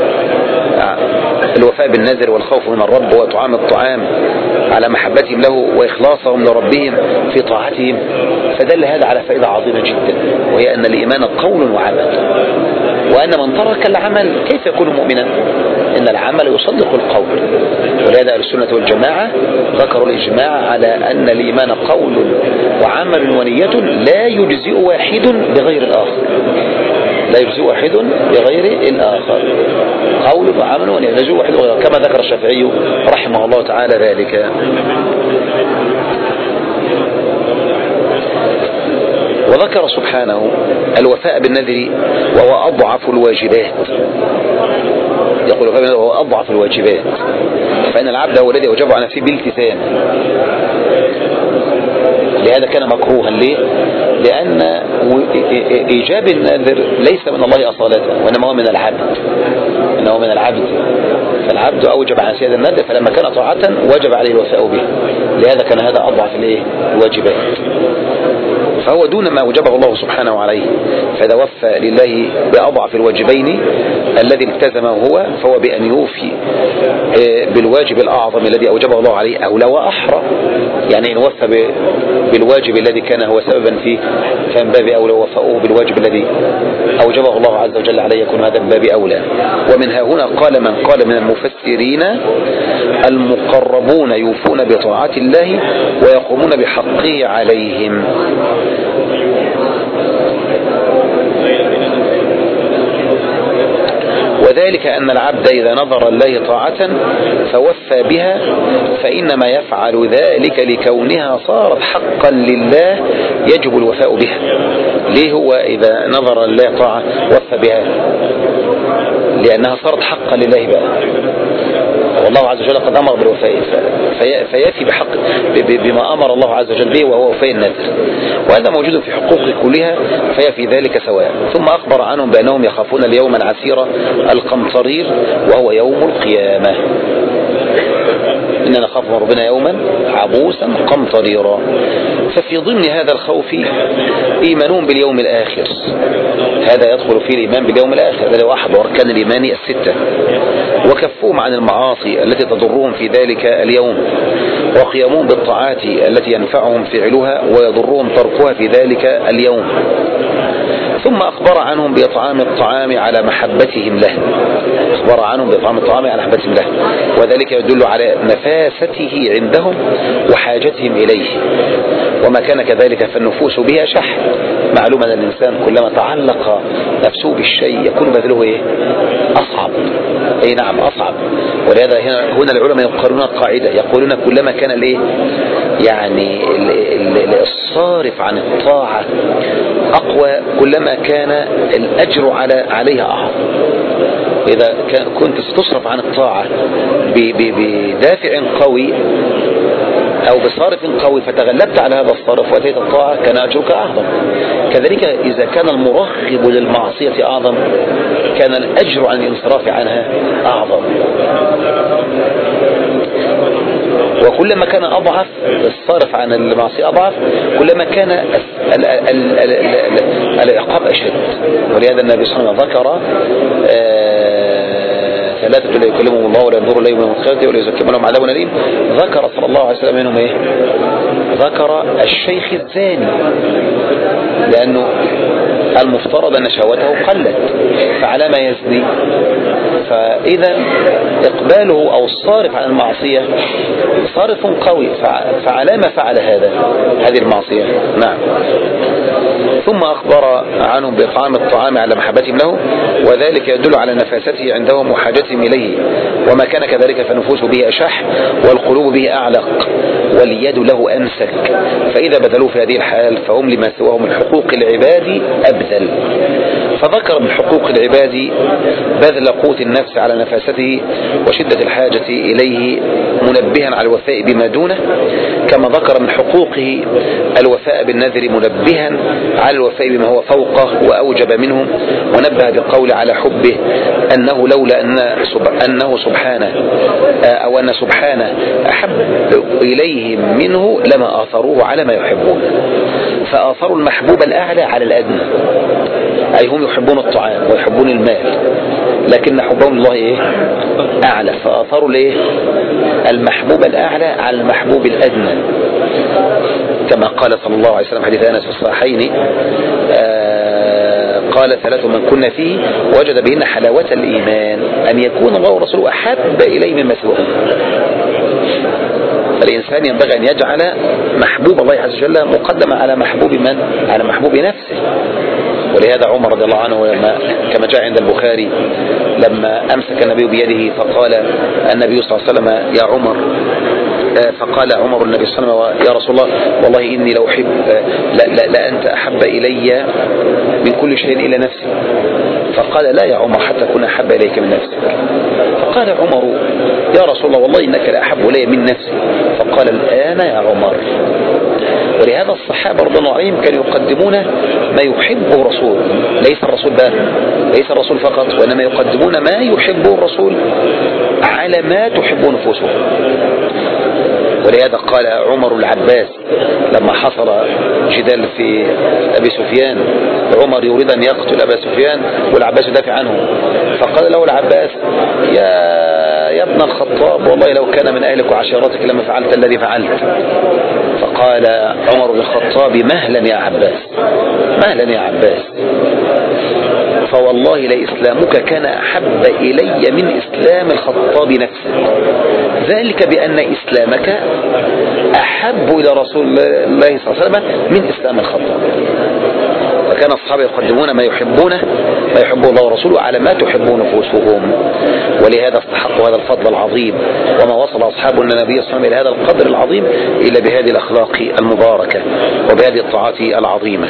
الوفاء بالنذر والخوف من الرب وطعام الطعام على محبتهم له وإخلاصهم لربهم في طاعتهم. فدل هذا على فائدة عظيمة جدا، وهي أن الإيمان قول وعمل، وأن من ترك العمل كيف يكون مؤمنا؟ إن العمل يصدق القول. ولهذا أهل السنة والجماعة ذكروا الإجماع على أن الإيمان قول وعمل ونية لا يجزئ واحد بغير الآخر، لا يجزئ واحد بغير الآخر، قول وعمل ونية لا يجزئ واحد بغير الآخر، كما ذكر الشافعي رحمه الله تعالى ذلك. وذكر سبحانه الوفاء بالنذر وهو أضعف الواجبات. يقول وهو أضعف الواجبات، فإن العبد هو الذي وجب على نفسه بالتزام. لهذا كان مكروها. ليه؟ لأن إيجاب النذر ليس من الله أصالة، وإنما هو من العبد، إنه هو من العبد. فالعبد أوجب على نفسه النذر، فلما كان طاعة وجب عليه الوفاء به. لهذا كان هذا أضعف الواجبات، فهو دون ما وجبه الله سبحانه عليه. فإذا وفى لله بأضعف الواجبين الذي التزمه هو، فهو بأن يوفي بالواجب الأعظم الذي أوجبه الله عليه أولى وأحرى. يعني إن وفى بالواجب الذي كان هو سببا فيه كان باب أولى، وفاؤه بالواجب الذي أوجبه الله عز وجل عليه يكون هذا من باب أولى. ومنها هنا قال من قال من المفسرين المقربون يوفون بطاعة الله ويقومون بحقه عليهم. وذلك أن العبد إذا نظر الله طاعة فوفى بها فإنما يفعل ذلك لكونها صارت حقا لله يجب الوفاء بها. ليه هو إذا نظر الله طاعة وفى بها؟ لأنها صارت حقا لله بقى، والله عز وجل قد أمر بالوفاء، فيأتي بحق بما أمر الله عز وجل به وهو وفاء النذر، وهذا موجود في حقوق كلها، فهي في ذلك سواء. ثم أخبر عنهم بأنهم يخافون اليوم العسير القمطرير وهو يوم القيامة. إننا نخاف من ربنا يوما عبوسا قمطريرا. ففي ضمن هذا الخوف إيمانهم باليوم الآخر، هذا يدخل فيه الإيمان باليوم الآخر، هذا هو أحد أركان الإيمان الستة. وكفهم عن المعاصي التي تضرهم في ذلك اليوم، وقيامهم بالطاعات التي ينفعهم فعلها ويضرهم تركها في ذلك اليوم. ثم أخبر عنهم بإطعام الطعام على محبتهم له، أخبر عنهم بإطعام الطعام على محبتهم له، وذلك يدل على نفاسته عندهم وحاجتهم إليه، وما كان كذلك فالنفوس بها شح. معلوم أن الإنسان كلما تعلق نفسه بالشيء يكون بذله إيه؟ أصعب. أي نعم أصعب. ولهذا هنا, هنا العلماء يقررون القاعدة، يقولون كلما كان الإيه؟ يعني الصارف عن الطاعة أقوى كلما كان الأجر على عليها أعظم. إذا كنت ستصرف عن الطاعة بدافع قوي أو بصارف قوي فتغلبت على هذا الصارف وأتيت الطاعة كان أجرك أعظم. كذلك إذا كان المرغب للمعصية أعظم كان الأجر عن الانصراف عنها أعظم. وكلما كان أضعف الصارف عن المعصية أضعف كلما كان العقاب أشد. ولهذا النبي صلى الله عليه وسلم ذكر ثلاثة لا يكلمهم الله ولا ينظر إليهم يوم القيامة ولا يزكيهم لهم عذاب أليم. ذكر صلى الله عليه وسلم منهم إيه؟ ذكر الشيخ الزاني، لأنه المفترض أن شهوته قلت فعلى ما يزني، فإذا إقباله أو الصارف عن المعصية صارف قوي فعلى ما فعل هذا هذه المعصية. نعم. ثم أخبر عنهم بإطعام الطعام على محبتهم له، وذلك يدل على نفاسته عندهم وحاجتهم إليه، وما كان كذلك فالنفوس به أشح والقلوب به أعلق واليد له أمسك، فإذا بذلوا في هذه الحال فهم لما سواهم من حقوق العباد أبذل. فذكر من حقوق العباد بذل قوت النفس على نفاسته وشدة الحاجة إليه منبها على الوفاء بما دونه، كما ذكر من حقوقه الوفاء بالنذر منبها على الوفاء بما هو فوقه وأوجب منه، ونبه بالقول على حبه أنه لولا أن أنه سبحانه أو أن سبحانه أحب إليهم منه لما آثروه على ما يحبون، فآثروا المحبوب الأعلى على الأدنى، أي هم يحبون الطعام ويحبون المال لكن حبهم الله إيه؟ أعلى، فآثروا ليه المحبوب الأعلى على المحبوب الأدنى، كما قال صلى الله عليه وسلم حديث أنس في الصحيحين آه قال ثلاث من كنا فيه وجد بهن حلاوة الإيمان أن يكون الله ورسوله أحب إليه مما سواه. الإنسان ينبغي أن يجعل محبوب الله عز وجل مقدما على محبوب من؟ على محبوب نفسه. ولهذا عمر رضي الله عنه لما كما جاء عند البخاري لما أمسك النبي بيده فقال النبي صلى الله عليه وسلم يا عمر، فقال عمر النبي صلى الله عليه وسلم يا رسول الله والله إني لو أحب لا, لا, لا أنت أحب إلي من كل شيء إلى نفسي. فقال لا يا عمر حتى أكون أحب إليك من نفسك. فقال عمر يا رسول الله والله إنك لا أحب إلي من نفسي. فقال الآن يا عمر. ولهذا الصحابة رضي الله عليهم كانوا يقدمون ما يحبه الرسول، ليس الرسول بقى ليس الرسول فقط، وإنما يقدمون ما يحبه الرسول على ما تحب نفوسهم. ولهذا قال عمر العباس لما حصل جدال في أبي سفيان، عمر يريد أن يقتل أبا سفيان والعباس يدافع عنه، فقال له العباس يا يا ابن الخطاب والله لو كان من أهلك وعشيرتك لما فعلت الذي فعلت. فقال عمر بن الخطاب مهلا يا عباس مهلا يا عباس، فوالله لإسلامك كان أحب إلي من إسلام الخطاب نفسه، ذلك بأن إسلامك أحب إلى رسول الله صلى الله عليه وسلم من إسلام الخطاب. فكان الصحابة يقدمون ما يحبونه ما يحبه الله ورسوله على ما تحب نفوسهم، ولهذا استحقوا هذا الفضل العظيم، وما وصل أصحاب النبي صلى الله عليه وسلم إلى هذا القدر العظيم إلا بهذه الأخلاق المباركة وبهذه الطاعات العظيمة.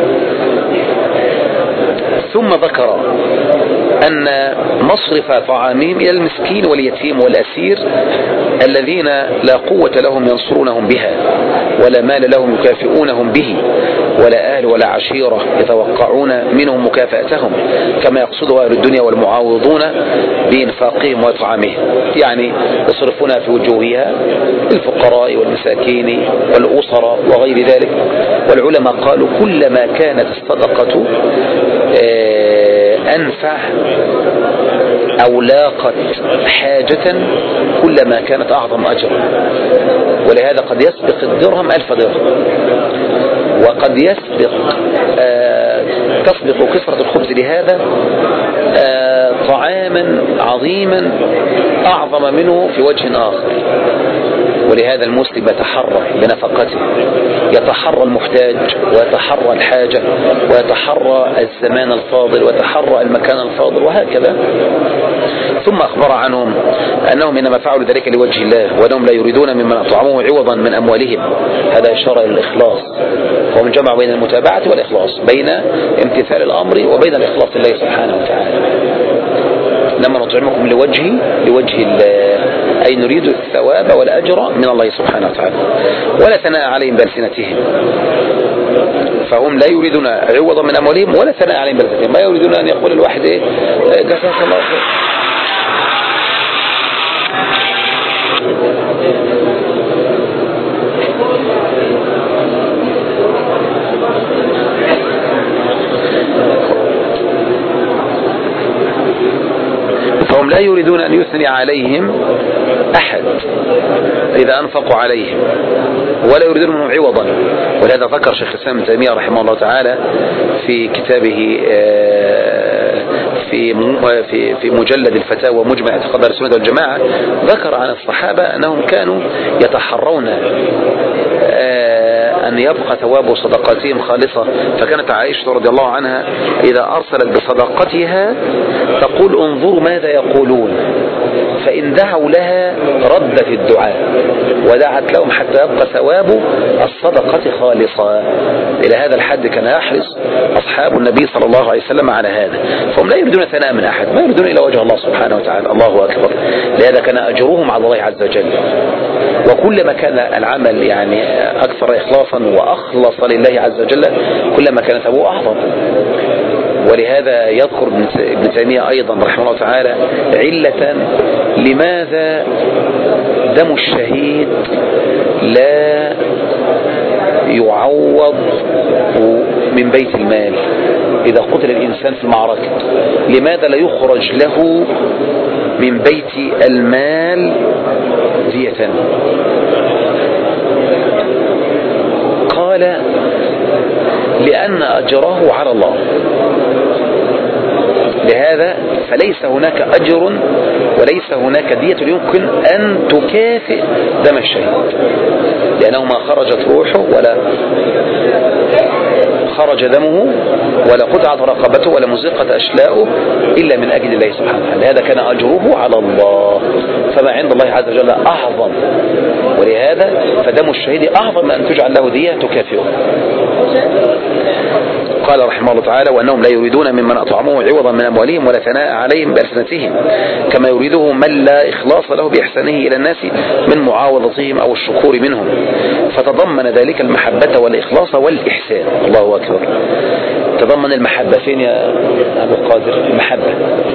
ثم ذكر أن مصرف طعامهم إلى المسكين واليتيم والأسير الذين لا قوة لهم ينصرونهم بها ولا مال لهم يكافئونهم به ولا أهل ولا عشيرة يتوقعون منهم مكافأتهم كما يقصد أهل الدنيا والمعاوضون بإنفاقهم وإطعامهم، يعني يصرفون في وجوهها الفقراء والمساكين والأسرى وغير ذلك. والعلماء قالوا كلما كانت الصدقة أنفع أو لاقت حاجة كلما كانت أعظم أجرا، ولهذا قد يسبق الدرهم ألف درهم، وقد يسبق آه تسبق كسرة الخبز لهذا آه طعاما عظيما أعظم منه في وجه آخر. ولهذا المسلم يتحرى بنفقته، يتحرى المحتاج ويتحرى الحاجة ويتحرى الزمان الفاضل ويتحرى المكان الفاضل وهكذا. ثم أخبر عنهم أنهم إنما فعلوا ذلك لوجه الله وأنهم لا يريدون ممن أطعموه عوضا من أموالهم. هذا إشارة إلى الإخلاص، ومن جمع بين المتابعة والإخلاص، بين امتثال الأمر وبين الإخلاص لله سبحانه وتعالى. لما نطعمكم لوجه لوجه الله، أي نريد الثواب والأجر من الله سبحانه وتعالى، ولا ثناء عليهم بألسنتهم. فهم لا يريدون عوضا من أموالهم ولا ثناء عليهم بألسنتهم. ما يريدون أن يقول الواحد إيه جزاك الله خير. فهم لا يريدون أن يثني عليهم أحد إذا أنفقوا عليهم، ولا يريدون منهم عوضا. ولهذا ذكر شيخ الإسلام ابن تيمية رحمه الله تعالى في كتابه في في في مجلد الفتاوى مجمع اعتقاد اهل السنة والجماعة، ذكر عن الصحابة أنهم كانوا يتحرون أن يبقى ثواب صدقاتهم خالصة. فكانت عائشة رضي الله عنها إذا أرسلت بصدقتها تقول انظروا ماذا يقولون، فإن دعوا لها ردت الدعاء ودعت لهم حتى يبقى ثواب الصدقة خالصة. إلى هذا الحد كان يحرص أصحاب النبي صلى الله عليه وسلم على هذا. فهم لا يريدون ثناء من أحد، ما يريدون إلى وجه الله سبحانه وتعالى. الله أكبر. لهذا كان أجرهم على الله عز وجل. وكلما كان العمل يعني أكثر إخلاصا وأخلص لله عز وجل كلما كان ثوابه أعظم. ولهذا يذكر ابن تيمية أيضا رحمه الله تعالى علة لماذا دم الشهيد لا يعوض من بيت المال إذا قتل الإنسان في المعركة. لماذا لا يخرج له من بيت المال دية؟ قال لأن أجره على الله. لهذا فليس هناك أجر وليس هناك دية يمكن أن تكافئ دم الشهيد، لأنه ما خرجت روحه ولا خرج دمه ولا قطعت رقبته ولا مزقت أشلاؤه إلا من أجل الله سبحانه وتعالى. لهذا كان أجره على الله، فما عند الله عز وجل أعظم. ولهذا فدم الشهيد أعظم من أن تجعل له دية تكافئه. قال رحمه الله تعالى وأنهم لا يريدون ممن أطعموه عوضا من أموالهم ولا ثناء عليهم بألسنتهم كما يريده من لا إخلاص له بإحسانه إلى الناس من معاوضتهم أو الشكور منهم. فتضمن ذلك المحبة والإخلاص والإحسان. الله أكبر. تضمن المحبة فين يا أبو القادر؟ المحبة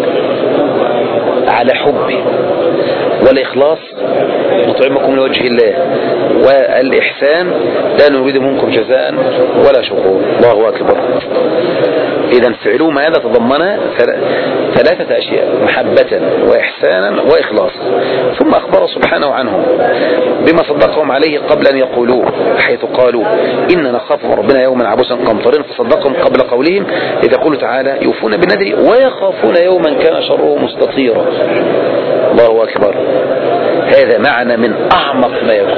على حبه، والإخلاص نطعمكم لوجه الله، والإحسان لا نريد منكم جزاء ولا شكور. الله أكبر. إذا فعلوا ما هذا تضمن ثلاثة أشياء: محبة وإحسانا وإخلاصا. ثم أخبر سبحانه عنهم بما صدقهم عليه قبل أن يقولوه، حيث قالوا إننا نخاف من ربنا يوما عبوسا قمطريرا، فصدقهم قبل قولهم إذ يقول تعالى يوفون بالنذر ويخافون يوما كان شره مستطيرا. الله أكبر. هذا معنى من أعمق ما يكون،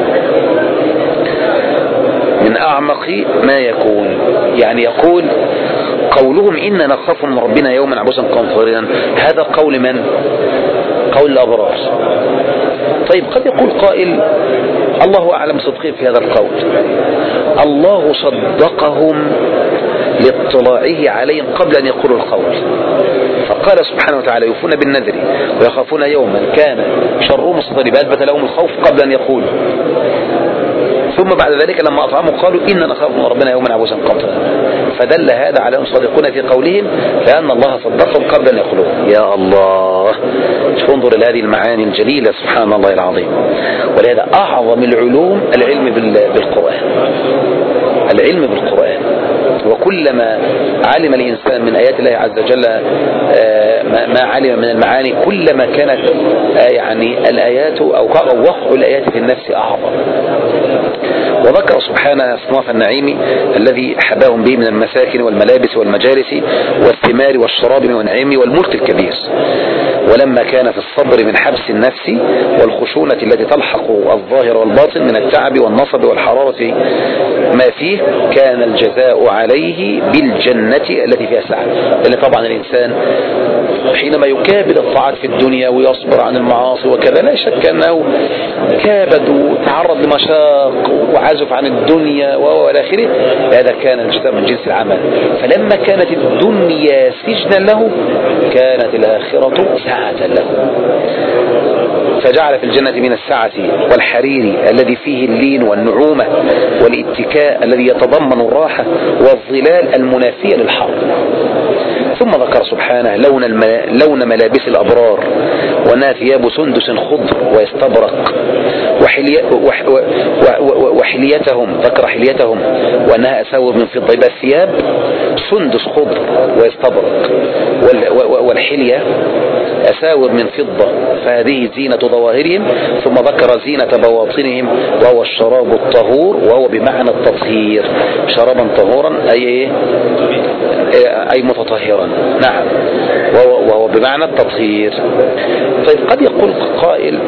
من أعمق ما يكون. يعني يقول قولهم إننا نخاف من ربنا يوما عبوسا قمطريرا، هذا قول من؟ قول الأبرار. طيب قد يقول قائل الله أعلم صدقهم في هذا القول. الله صدقهم لاطلاعه عليهم قبل أن يقولوا القول، فقال سبحانه وتعالى يوفون بالنذر ويخافون يوما كان شره مستطيرا، أثبت لهم الخوف قبل أن يقولوا. ثم بعد ذلك لما أطعموا قالوا إننا نخاف من ربنا يوما عبوسا قمطريرا، فدل هذا على أنهم صادقون في قولهم لأن الله صدقهم قبل أن يقولوا. يا الله، انظر إلى هذه المعاني الجليلة سبحان الله العظيم. ولهذا أعظم العلوم العلم بالقرآن، العلم بالقرآن. وكلما علم الإنسان من آيات الله عز وجل ما علم من المعاني كلما كانت يعني الآيات أو وقع الآيات في النفس أعظم. وذكر سبحانه أصناف النعيم الذي حباهم به من المساكن والملابس والمجالس والثمار والشراب والنعيم والملك الكبير. ولما كان في الصبر من حبس النفس والخشونة التي تلحق الظاهر والباطن من التعب والنصب والحرارة ما فيه، كان الجزاء عليه بالجنة التي فيها سعة. لأن طبعا الإنسان حينما يكابد الطاعات في الدنيا ويصبر عن المعاصي وكذا لا شك أنه كابد وتعرض لمشاق وعزف عن الدنيا وإلى آخره، هذا كان الجزاء من جنس العمل. فلما كانت الدنيا سجنا له كانت الآخرة سعة له، فجعل في الجنة من السعة والحرير الذي فيه اللين والنعومة والاتكاء الذي يتضمن الراحة والظلال المنافية للحر. ثم ذكر سبحانه لون, لون ملابس الأبرار وأنها ثياب سندس خضر ويستبرق، وحلي وحليتهم ذكر حليتهم وأنها أساور من فضة. يبقى الثياب سندس خضر ويستبرق، والحلية أساور من فضة، فهذه زينة ظواهرهم. ثم ذكر زينة بواطنهم وهو الشراب الطهور، وهو بمعنى التطهير، شرابا طهورا أي أي متطهرا. نعم، وهو بمعنى التطهير. طيب قد يقول قائل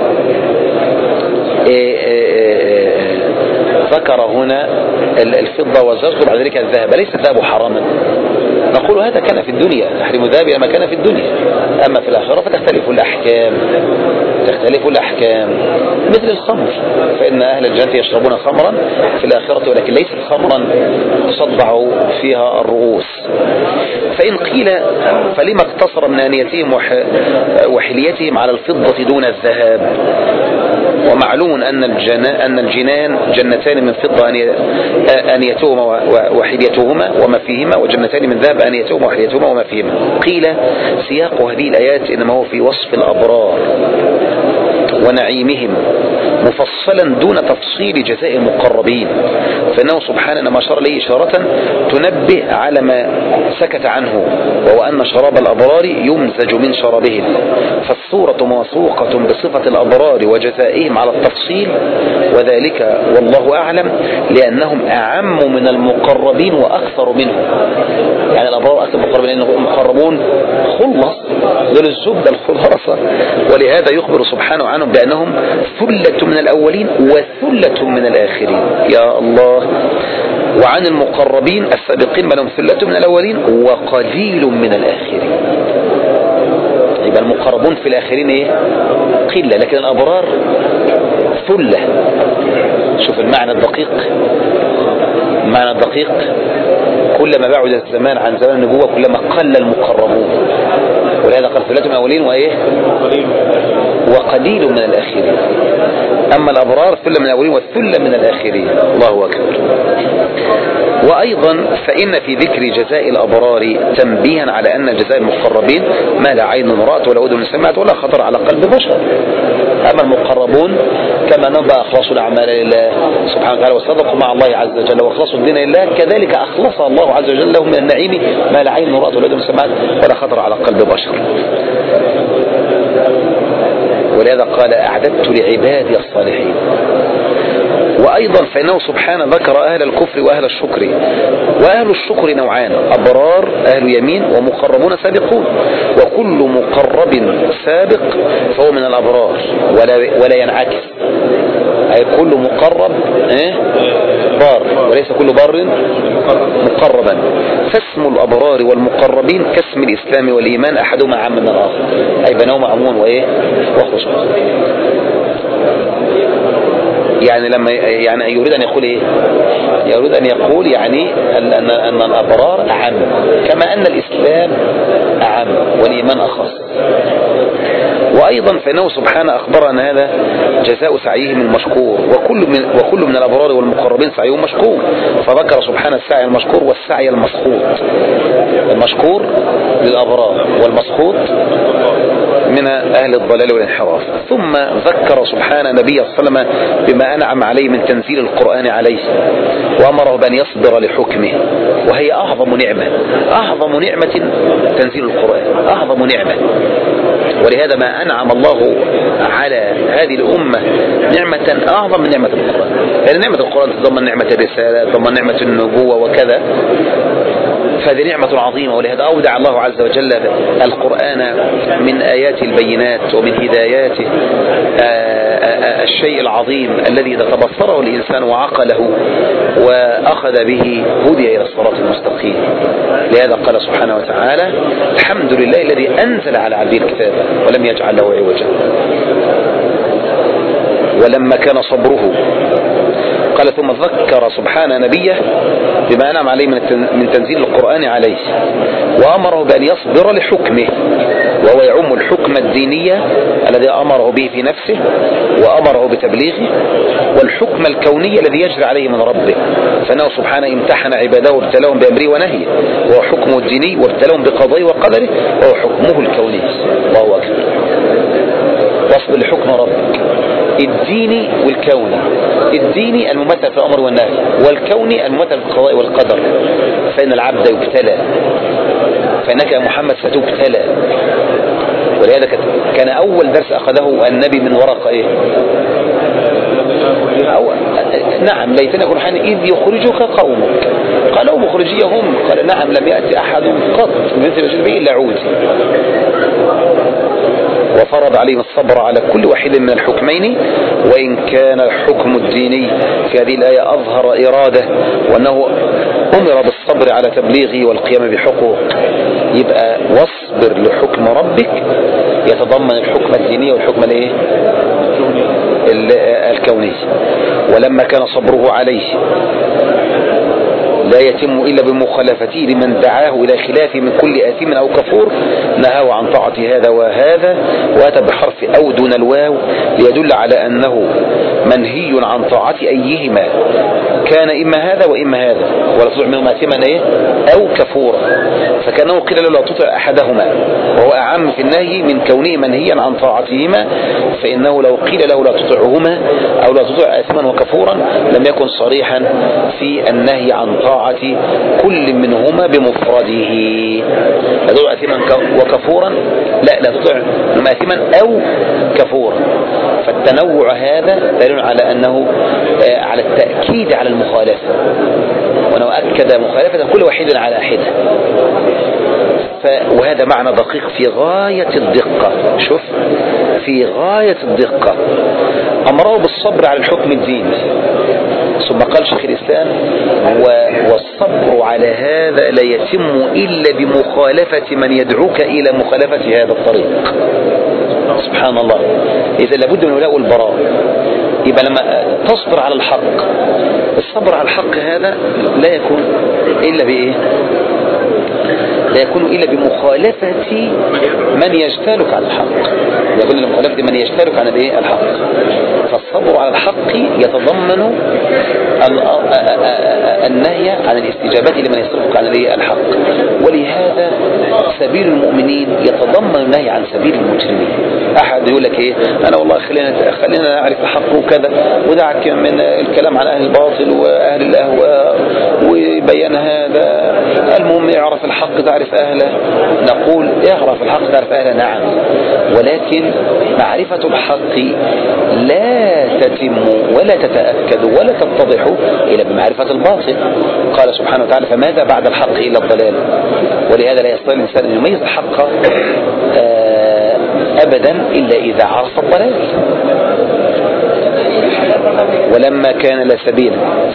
إيه إيه ذكر هنا الفضة والزرق وبعد ذلك الذهب، ليس الذهب حراما؟ نقول هذا كان في الدنيا، تحريم الذهب لما كان في الدنيا، أما في الآخرة فتختلف الأحكام تختلف الأحكام مثل الخمر، فإن أهل الجنة يشربون خمرا في الآخرة ولكن ليس خمرا تصدع فيها الرؤوس. فإن قيل فلما اقتصر من آنيتهم وحليتهم على الفضة دون الذهب؟ ومعلوم أن أن الجنان جنتان من فضة آنيتهما وحليتهما وما فيهما، وجنتان من ذهب آنيتهما وحليتهما وما فيهما. قيل سياق هذه الآيات إنما هو في وصف الأبرار ونعيمهم مفصلا دون تفصيل جزاء المقربين، فإنه سبحانه إنما أشار إليه إشارة تنبه على ما سكت عنه، وهو أن شراب الأبرار يمزج من شرابهم، فالصورة موثوقة بصفة الأبرار وجزائهم على التفصيل، وذلك والله أعلم لأنهم أعم من المقربين وأكثر منهم. يعني الأبرار أكثر مقربين لأن المقربون خلص دول الزبدة الخلاصة، ولهذا يخبر سبحانه عنهم بأنهم ثلة من الأولين وثلة من الآخرين. يا الله. وعن المقربين السابقين بأنهم ثلة من الأولين وقليل من الآخرين. يبقى المقربون في الآخرين إيه؟ قلة، لكن الأبرار ثلة. شوف المعنى الدقيق، المعنى الدقيق كلما بعد الزمان عن زمان النبوة كلما قل المقربون، ولهذا قال ثلة من الأولين وإيه؟ وقليل من الآخرين. أما الأبرار ثلة من الأولين والثلة من الآخرين. الله أكبر. وأيضا فإن في ذكر جزاء الأبرار تنبيها على أن جزاء المقربين ما لا عين رأت ولا أذن سمعت ولا خطر على قلب بشر. أما المقربون كما نبأ أخلصوا الأعمال لله سبحانه وتعالى وصدقوا مع الله عز وجل وأخلصوا الدين لله، كذلك أخلص الله عز وجل لهم من النعيم ما لا عين رأت ولا أذن سمعت ولا خطر على قلب بشر. ولهذا قال أعددت لعبادي الصالحين. وأيضا فإنه سبحانه ذكر أهل الكفر وأهل الشكر، وأهل الشكر نوعان: أبرار أهل يمين ومقربون سابقون، وكل مقرب سابق فهو من الأبرار ولا, ولا ينعكس، أي كل مقرب إيه؟ بار، وليس كل بار مقربا. فاسم الأبرار والمقربين كاسم الإسلام والإيمان أحدهما عام من الآخر، أي بينهما عموم وإيه وخصوص. يعني لما يعني يريد أن يقول إيه؟ يريد أن يقول يعني أن أن الأبرار أعم، كما أن الإسلام أعم والإيمان أخص. وأيضا فإنه سبحانه أخبر أن هذا جزاء سعيهم المشكور، وكل من وكل من الأبرار والمقربين سعيهم مشكور، فذكر سبحانه السعي المشكور والسعي المسخوط. المشكور للأبرار والمسخوط من أهل الضلال والانحراف. ثم ذكر سبحانه نبيه صلى الله عليه وسلم بما أنعم عليه من تنزيل القرآن عليه، وأمره بأن يصبر لحكمه، وهي أعظم نعمة، أعظم نعمة تنزيل القرآن، أعظم نعمة. ولهذا ما أنعم الله على هذه الأمة نعمة أعظم من نعمة القرآن، لأن نعمة القرآن تضمن نعمة الرسالة، تضمن نعمة النبوة وكذا، فهذه نعمة عظيمة. ولهذا أودع الله عز وجل القرآن من آيات البينات ومن هداياته الشيء العظيم الذي إذا تبصره الإنسان وعقله وأخذ به هدي إلى الصراط المستقيم. لهذا قال سبحانه وتعالى: الحمد لله الذي أنزل على عبده الكتاب ولم يجعل له عوجا. ولما كان صبره، قال ثم ذكر سبحانه نبيه بما أنعم عليه من تنزيل القرآن عليه، وأمره بأن يصبر لحكمه، وهو يعم الحكم الدينية الذي أمره به في نفسه وأمره بتبليغه، والحكم الكوني الذي يجري عليه من ربه، فإنه سبحانه امتحن عباده وابتلاهم بأمره ونهيه، وهو حكمه الديني، وابتلاهم بقضائه وقدره، وهو حكمه الكوني. الله أكبر. واصبر لحكم ربك الديني والكوني. الديني الممثل في الأمر والنهي، والكوني الممثل في القضاء والقدر. فإن العبد يبتلى، فإنك يا محمد ستبتلى. ولهذا كان أول درس أخذه النبي من ورقة إيه؟ أو نعم ليتنا يكون حين إذ يخرجك قومك. قالوا مخرجيهم؟ قال نعم لم يأتي أحد قط مثل الجنبي إلا عودي. وفرض عليهم الصبر على كل واحد من الحكمين، وإن كان الحكم الديني في هذه الآية أظهر إرادة، وأنه أمر بالصبر على تبليغه والقيام بحقوق. يبقى واصبر لحكم ربك يتضمن الحكم الديني والحكم الايه الكوني. ولما كان صبره عليه لا يتم إلا بمخالفته لمن دعاه إلى خلافه من كل آثم أو كفور، نهاه عن طاعة هذا وهذا، وأتى بحرف أو دون الواو ليدل على أنه منهي عن طاعة أيهما كان، إما هذا وإما هذا، ولا تطع منهما آثما إيه أو كفورا. فكانه قيل له لا تطع أحدهما، وهو أعم في النهي من كونه منهيا عن طاعتهما، فإنه لو قيل له لا تطعهما أو لا تطع آثما وكفورا لم يكن صريحا في النهي عن طاعة كل منهما بمفرده. لا تطع آثما وكفورا، لا لا تطع آثما أو كفورا. فالتنوع هذا دليل على أنه على التأكيد على المخالفة، وأنه أكد مخالفة كل واحد على حدة. وهذا معنى دقيق في غاية الدقة. شوف في غاية الدقة. أمره بالصبر على الحكم الديني، ثم قال شيخ الإسلام: والصبر على هذا لا يتم إلا بمخالفة من يدعوك إلى مخالفة هذا الطريق. سبحان الله. إذا لابد من ولاء والبراء. يبقى لما تصبر على الحق، الصبر على الحق هذا لا يكون إلا بإيه؟ لا يكون إلا بمخالفة من يجتالك على الحق، يكون لمخالفة من يجتالك على الإيه؟ الحق. فالصبر على الحق يتضمن النهي عن الاستجابة لمن يصرفك عن الإيه؟ الحق. ولهذا سبيل المؤمنين يتضمن النهي عن سبيل المجرمين. أحد يقول لك إيه؟ أنا والله خلينا خلينا نعرف الحق وكذا، ودعك من الكلام عن أهل الباطل وأهل الأهواء ويبين هذا. المهم يعرف الحق تعرف أهله. نقول يعرف الحق تعرف أهله، نعم، ولكن معرفة الحق لا تتم ولا تتأكد ولا تتضح إلا بمعرفة الباطل. قال سبحانه وتعالى: فماذا بعد الحق إلا الضلال. ولهذا لا يستطيع الإنسان أن يميز الحق أبدا إلا إذا عرف الضلال. ولما كان لا سبيل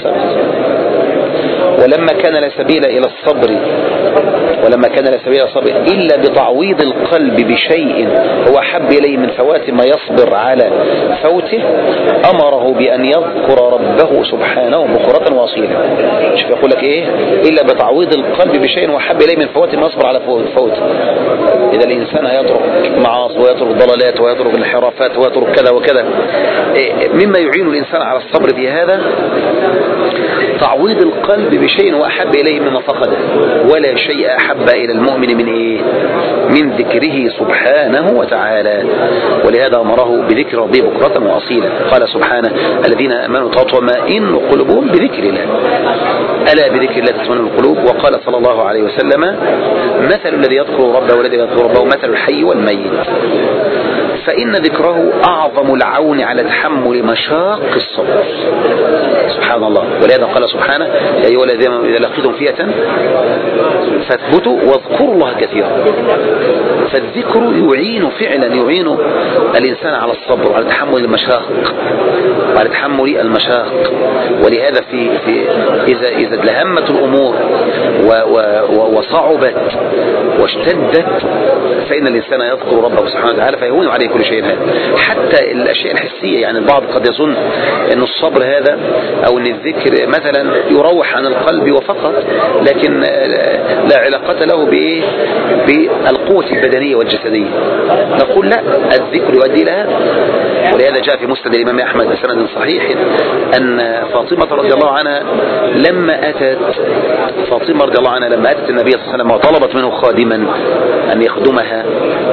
ولما كان لا سبيل إلى الصبر ولما كان لا سبيل إلى الصبر إلا بتعويض القلب بشيء هو أحب إليه من فوات ما يصبر على فوته، أمره بأن يذكر ربه سبحانه بكرة واصيلا. شوف يقول لك إيه؟ إلا بتعويض القلب بشيء هو أحب إليه من فوات ما يصبر على فوته. إذا الإنسان هيترك معاصي ويترك ضلالات ويترك انحرافات ويترك كذا وكذا، مما يعين الإنسان على الصبر في هذا تعويض القلب بشيء وأحب إليه مما فقده. ولا شيء أحب إلى المؤمن من إيه؟ من ذكره سبحانه وتعالى، ولهذا أمره بذكر ربه بكرة وأصيلا. قال سبحانه الذين آمنوا تطمئن قلوبهم بذكر الله، ألا بذكر الله تطمئن القلوب. وقال صلى الله عليه وسلم مثل الذي يذكر ربه والذي يذكر ربه مثل الحي والميت، فإن ذكره أعظم العون على تحمل مشاق الصبر. سبحان الله. ولهذا قال سبحانه يا أيها الذين آمنوا إذا لقيتم فئة فاثبتوا واذكروا الله كثيرا. فالذكر يعين فعلا يعين الإنسان على الصبر وعلى تحمل المشاق وعلى تحمل المشاق. ولهذا في, في إذا إذا لهمت الأمور وصعبت واشتدت فإن الإنسان يذكر ربه سبحانه وتعالى فيهون عليه كل شيء هذا، حتى الأشياء الحسية. يعني البعض قد يظن أن الصبر هذا أو أن الذكر مثلا يروح عن القلب وفقط، لكن لا علاقة له بإيه؟ بالقوة البدنية والجسدية. نقول لا، الذكر يؤدي لها. ولهذا جاء في مسند الإمام أحمد بسند صحيح أن فاطمة رضي الله عنها لما أتت فاطمة رضي الله عنها لما أتت النبي صلى الله عليه وسلم وطلبت منه خادما أن يخدمها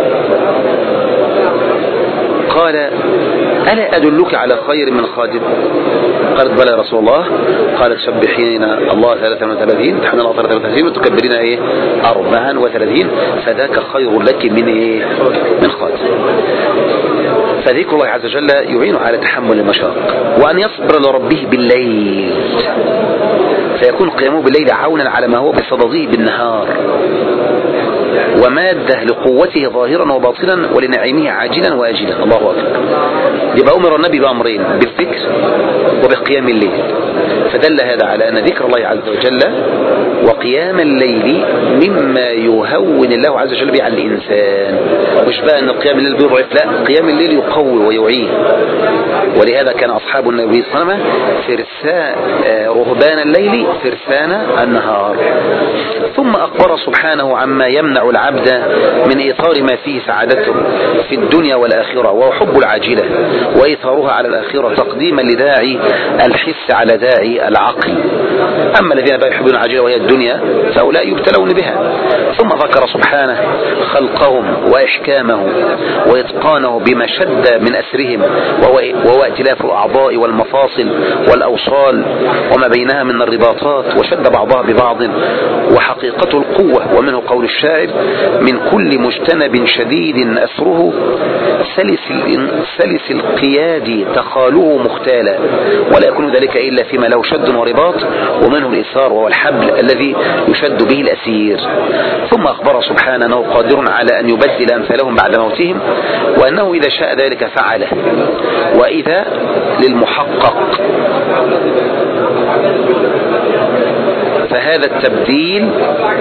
قال ألا أدلك على خير من خادم؟ قالت بلى يا رسول الله. قالت سبحين الله ثلاثة وثلاثين تحمد الله ثلاثة وثلاثين وتكبرين ايه أربعا وثلاثين فذاك خير لك من ايه من خادم. فذكر الله عز وجل يعين على تحمل المشاق، وأن يصبر لربه بالليل فيكون قيامه بالليل عونا على ما هو بصدده بالنهار ومادة لقوته ظاهرا وباطنا ولنعيمه عاجلا وآجلا. الله أكبر. يبقى أمر النبي بأمرين، بالذكر وبقيام الليل. فدل هذا على أن ذكر الله عز وجل وقيام الليل مما يهون الله عز وجل به على الإنسان. مش بقى أن قيام الليل بيضعف، لا، قيام الليل يقوي ويعين. ولهذا كان أصحاب النبي صلى الله عليه وسلم فرسان رهبان الليل فرسان النهار. ثم أخبر سبحانه عما يمنع العبد من إيثار ما فيه سعادته في الدنيا والآخرة، وهو حب العاجلة وإيثارها على الآخرة تقديما لداعي الحس على داعي العقل. أما الذين يحبون العاجلة وهي الدنيا فهؤلاء يبتلون بها. ثم ذكر سبحانه خلقهم وإحكامه وإتقانه بما شد من أسرهم، وهو ائتلاف الأعضاء والمفاصل والأوصال وما بينها من الرباطات وشد بعضها ببعض وحقيقته القوة. ومنه قول الشاعر من كل مجتنب شديد أسره سلس, سلس القياد تخاله مختالا، ولا يكون ذلك إلا فيما له شد ورباط، ومنه الإثار وهو الحبل الذي يشد به الأسير. ثم أخبر سبحانه أنه قادر على أن يبدل أمثالهم بعد موتهم، وأنه إذا شاء ذلك فعله. وإذا للمحقق، فهذا التبديل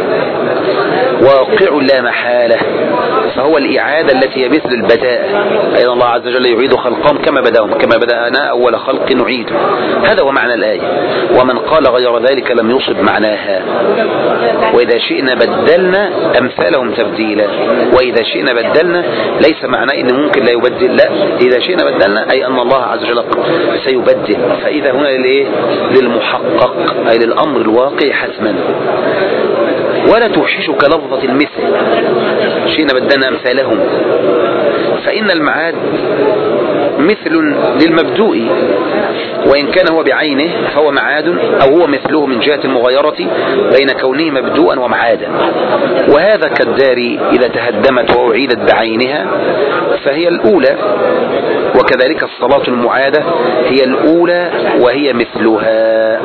واقع لا محالة، فهو الإعادة التي هي مثل البداء. أيضا الله عز وجل يعيد خلقهم كما بدأهم، كما بدأنا أول خلق نعيده. هذا هو معنى الآية. ومن قال غير ذلك لم يصب معناها. وإذا شئنا بدلنا أمثالهم تبديلا. وإذا شئنا بدلنا ليس معناه إن ممكن لا يبدل، لا، إذا شئنا بدلنا أي أن الله عز وجل سيبدل. فإذا هنا للإيه؟ للمحقق، أي للأمر الواقع حتما. ولا توحشك لفظة المثل شئنا بدلنا أمثالهم، فإن المعاد مثل للمبدوء، وإن كان هو بعينه فهو معاد أو هو مثله من جهة المغايرة بين كونه مبدوءا ومعادا. وهذا كالدار إذا تهدمت وأعيدت بعينها فهي الأولى، وكذلك الصلاة المعادة هي الأولى وهي مثلها.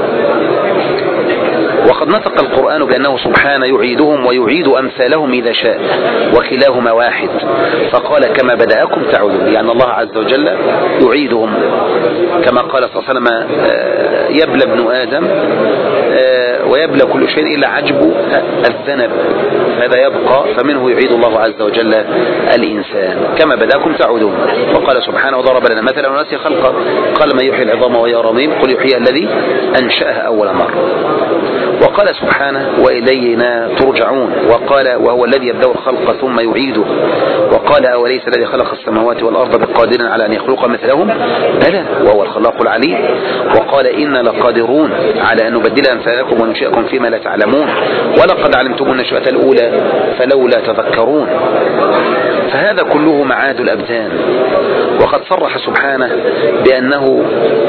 وقد نطق القرآن بأنه سبحانه يعيدهم ويعيد أمثالهم إذا شاء، وكلاهما واحد، فقال كما بدأكم تعودون، يعني الله عز وجل يعيدهم كما قال صلى الله عليه وسلم يبلى ابن آدم ويبلى كل شيء إلا عجب الذنب، هذا يبقى، فمنه يعيد الله عز وجل الإنسان كما بدأكم تعودون. وقال سبحانه وضرب لنا مثلا ونسي خلقه قال من يحيي العظام وهي رميم قل يحييها الذي أنشأها أول مرة. وقال سبحانه وإلينا ترجعون، وقال وهو الذي يبدأ الخلق ثم يعيده، وقال أوليس الذي خلق السماوات والأرض بقادر على أن يخلق مثلهم بلى وهو الخلاق العليم. وقال إنا لقادرون على أن نبدل أمثالكم وننشئكم فيما لا تعلمون ولقد علمتم النشأة الأولى فلولا تذكرون. فهذا كله معاد الأبدان. وقد صرح سبحانه بأنه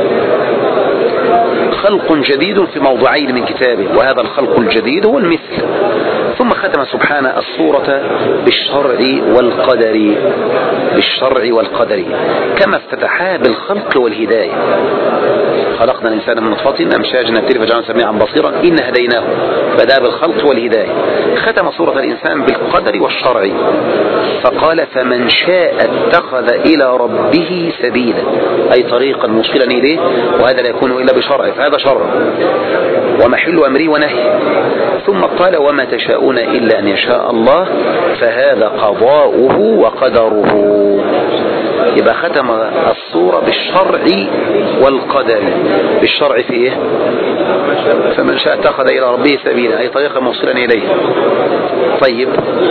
خلق جديد في موضعين من كتابه، وهذا الخلق الجديد هو المثل. ثم ختم سبحانه الصورة بالشرع والقدر بالشرع والقدر كما افتتحها بالخلق والهداية. خلقنا الإنسان من نطفة أمشاج نبتلي فجعلنا سميعا بصيرا إن هديناه، بدأ بالخلق والهداية. ختم سورة الإنسان بالقدر والشرع فقال فمن شاء اتخذ إلى ربه سبيلا، أي طريقا موصلا إليه، وهذا لا يكون إلا بشرع، فهذا شرع ومحل أمره ونهي. ثم قال وما تشاءون إلا أن يشاء الله فهذا قضاؤه وقدره. يبقى ختم الصورة بالشرع والقدر. بالشرع في إيه؟ فمن شاء اتخذ إلى ربه سبيلا، أي طريقا موصلا إليه. طيب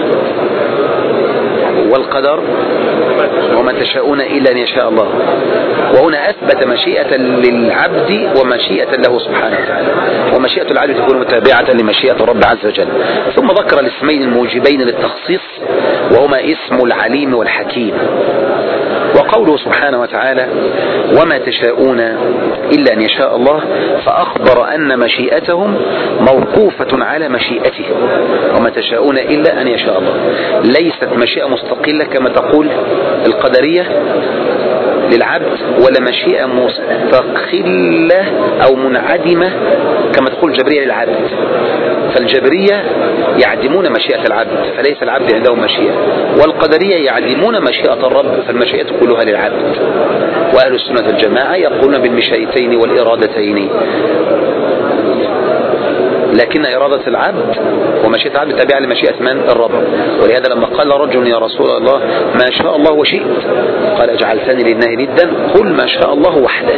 والقدر وما تشاءون إلا أن يشاء الله، وهنا أثبت مشيئة للعبد ومشيئة له سبحانه وتعالى، ومشيئة العبد تكون متابعة لمشيئة الرب عز وجل. ثم ذكر الاسمين الموجبين للتخصيص وهما اسم العليم والحكيم. وقوله سبحانه وتعالى وما تشاءون إلا أن يشاء الله، فأخبر أن مشيئتهم موقوفة على مشيئته. وما تشاءون إلا أن يشاء الله ليست مشيئة مستقلة كما تقول القدرية للعبد، ولا مشيئة مستقلة أو منعدمة كما تقول الجبرية للعبد. فالجبرية يعدمون مشيئة العبد فليس العبد عندهم مشيئة، والقدرية يعدمون مشيئة الرب فالمشيئة كلها للعبد. وأهل السنة الجماعة يقولون بالمشيئتين والإرادتين، لكن إرادة العبد ومشيئة العبد تابعة لمشيئة من؟ الرب. ولهذا لما قال رجل يا رسول الله ما شاء الله وشئت، قال اجعلتني لله ندا، قل ما شاء الله وحده.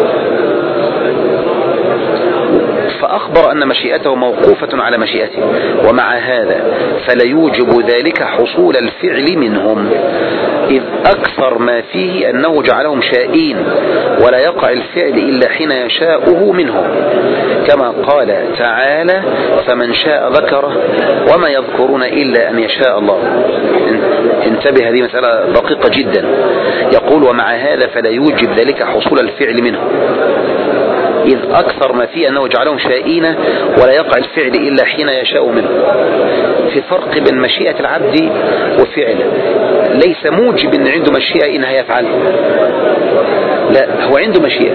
فأخبر أن مشيئته موقوفة على مشيئته، ومع هذا فلا يوجب ذلك حصول الفعل منهم، إذ أكثر ما فيه أنه جعلهم شائين ولا يقع الفعل إلا حين يشاءه منهم، كما قال تعالى فمن شاء ذكره وما يذكرون إلا أن يشاء الله. انتبه، هذه مسألة دقيقة جدا. يقول ومع هذا فلا يوجب ذلك حصول الفعل منهم، إذ أكثر ما فيه أنه جعلهم شائين ولا يقع الفعل إلا حين يشاء منه. في فرق بين مشيئة العبد وفعله. ليس موجب أن عنده مشيئة إنها يفعل، لا، هو عنده مشيئة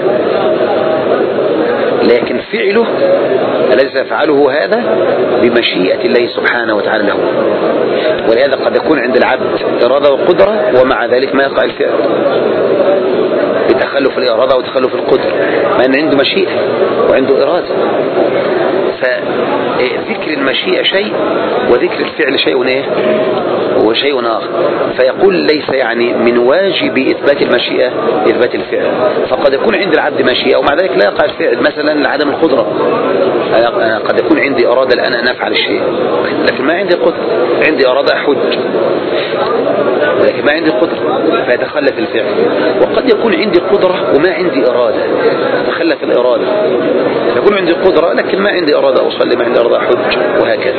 لكن فعله الذي سيفعله هذا بمشيئة الله سبحانه وتعالى له. ولهذا قد يكون عند العبد إرادة وقدرة ومع ذلك ما يقع الفعل بتخلف الإرادة وتخلف القدرة، ما أن عنده مشيئة وعنده إرادة. فذكر المشيئة شيء وذكر الفعل شيء ايه هو شيء آخر. فيقول ليس يعني من واجب إثبات المشيئة إثبات الفعل، فقد يكون عند العبد مشيئة ومع ذلك لا يقع الفعل مثلا لعدم القدرة. قد يكون عندي إرادة الآن أن أفعل الشيء لكن ما عندي قدرة، عندي إرادة أحج لكن ما عندي قدرة فيتخلف الفعل. وقد يكون عندي قدرة وما عندي إرادة تخلف الإرادة، يكون عندي قدرة لكن ما عندي إرادة أصلي، ما عندي إرادة أحج، وهكذا.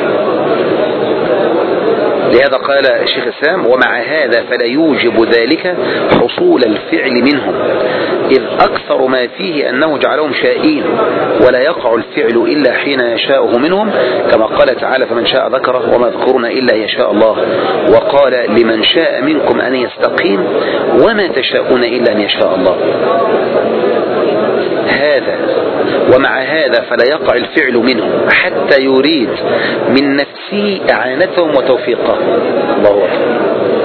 لهذا قال الشيخ الإسلام ومع هذا فلا يوجب ذلك حصول الفعل منهم، إذ أكثر ما فيه أنه جعلهم شائين ولا يقع الفعل إلا حين يشاءه منهم، كما قال تعالى فمن شاء ذكره وما يذكرون إلا يشاء الله. وقال لمن شاء منكم أن يستقيم وما تشاءون إلا أن يشاء الله. هذا ومع هذا فلا يقع الفعل منهم حتى يريد من نفسه إعانتهم وتوفيقهم. الله أكبر.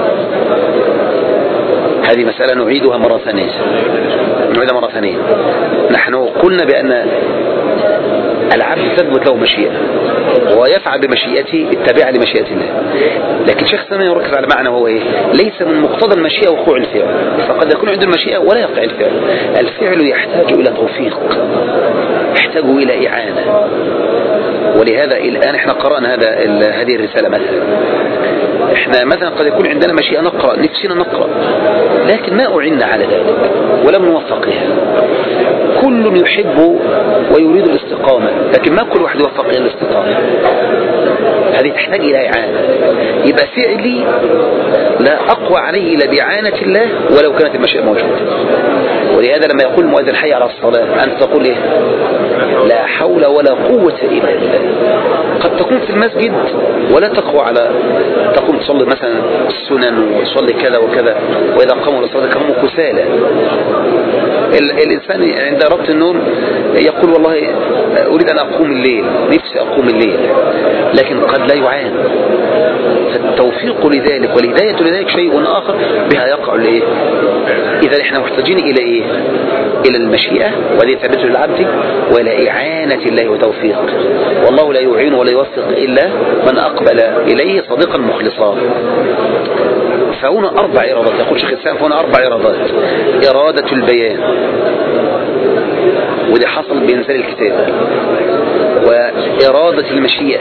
هذه مسألة نعيدها مرة ثانية نعيدها مرة ثانية. نحن قلنا بأن العبد تثبت له مشيئة ويفعل بمشيئته التابعة لمشيئة الله، لكن شخص ما يركز على معنى هو إيه؟ ليس من مقتضى المشيئة وقوع الفعل، فقد يكون عنده المشيئة ولا يقع الفعل. الفعل يحتاج إلى توفيق، يحتاج إلى إعانة. ولهذا الآن احنا قرأنا هذا هذه الرسالة مثلا، احنا مثلا قد يكون عندنا مشيئة نقرأ، نفسنا نقرأ، لكن ما أعنا على ذلك ولم نوفق لها. كل يحب ويريد الاستقامة، لكن ما كل واحد يوفق إلى الاستقامة. هذه تحتاج إلى إعانة. يبقى فعلي لا أقوى عليه إلا بإعانة الله ولو كانت المشيئة موجودة. ولهذا لما يقول المؤذن حي على الصلاة أنت تقول إيه؟ لا حول ولا قوة إلا بالله. قد تكون في المسجد ولا تقوى على تقوم تصلي مثلا السنن وتصلي كذا وكذا، وإذا قاموا للصلاة كانوا كسالى. الإنسان عند ربط النوم يقول والله أريد أن أقوم الليل، نفسي أقوم الليل، لكن قد لا يعان. فالتوفيق لذلك والهداية لذلك شيء آخر بها يقع الإيه؟ إذا إحنا محتاجين إلى إيه؟ إلى المشيئة وهذه ثابتة للعبد، وإلى إعانة الله وتوفيق. والله لا يعين ولا يوفق إلا من أقبل إليه صديقا مخلصا. فهنا أربع إرادات، يقول شيخ الإسلام فهنا أربع إرادات. إرادة البيان، ودي حصل بإنزال الكتاب، وإرادة المشيئة،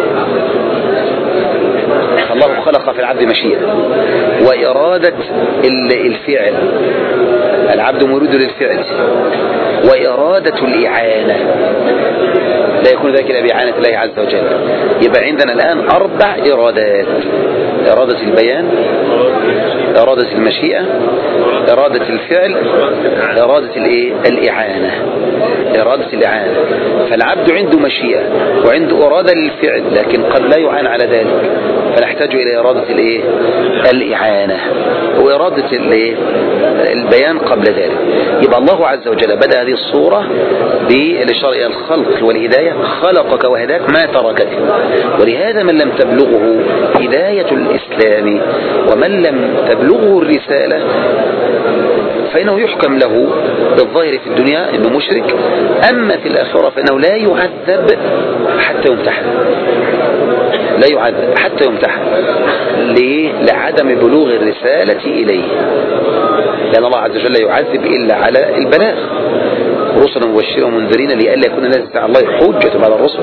الله خلق في العبد مشيئة، وإرادة الفعل، العبد مريد للفعل، وإرادة الإعانة، لا يكون ذلك إلا بإعانة الله عز وجل. يبقى عندنا الآن أربع إرادات: إرادة البيان، إرادة المشيئة، إرادة الفعل، إرادة الإيه؟ الإعانة. إرادة الإعانة. فالعبد عنده مشيئة وعنده إرادة للفعل، لكن قد لا يعان على ذلك، فنحتاج إلى إرادة الإيه؟ الإعانة، وإرادة الإيه؟ البيان قبل ذلك. يبقى الله عز وجل بدأ هذه الصورة بالإشارة إلى الخلق والهداية، خلقك وهداك ما تركك. ولهذا من لم تبلغه هداية الإسلام ومن لم تبلغه الرسالة فإنه يحكم له بالظاهر في الدنيا إنه مشرك، أما في الآخرة فإنه لا يعذب حتى يمتحن، لا يعذب حتى يمتحن. ليه؟ لعدم بلوغ الرسالة إليه، لأن الله عز وجل لا يعذب إلا على البلاغ، رسلا مبشرين ومنذرين لئلا يكون الناس على الله حجة بعد الرسل،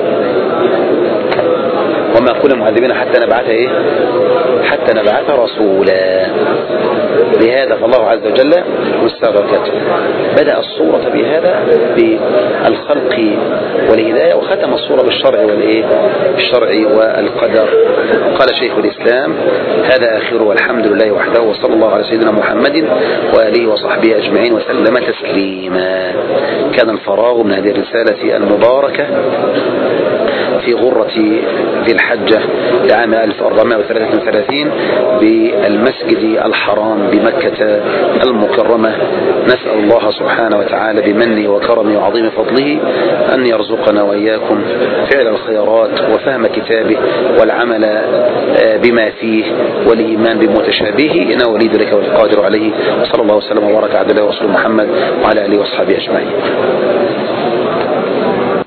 وما كنا معذبين حتى نبعث إيه؟ حتى نبعث رسولا. لهذا فالله عز وجل مستدركاته بدأ الصورة بهذا بالخلق والهداية، وختم الصورة بالشرع والإيه؟ الشرع والقدر. قال شيخ الإسلام: هذا آخره والحمد لله وحده، وصلى الله على سيدنا محمد وآله وصحبه أجمعين وسلم تسليما. كان الفراغ من هذه الرسالة المباركة في غرة ذي الحجة لعام ألف وأربعمائة وثلاثة وثلاثين بالمسجد الحرام بمكة المكرمة. نسأل الله سبحانه وتعالى بمنه وكرمه وعظيم فضله أن يرزقنا وإياكم فعل الخيرات وفهم كتابه والعمل بما فيه والإيمان بمتشابهه، إنه ولي ذلك والقادر عليه. وصلى الله وسلم وبارك على عبد الله ورسوله محمد وعلى آله وصحبه أجمعين.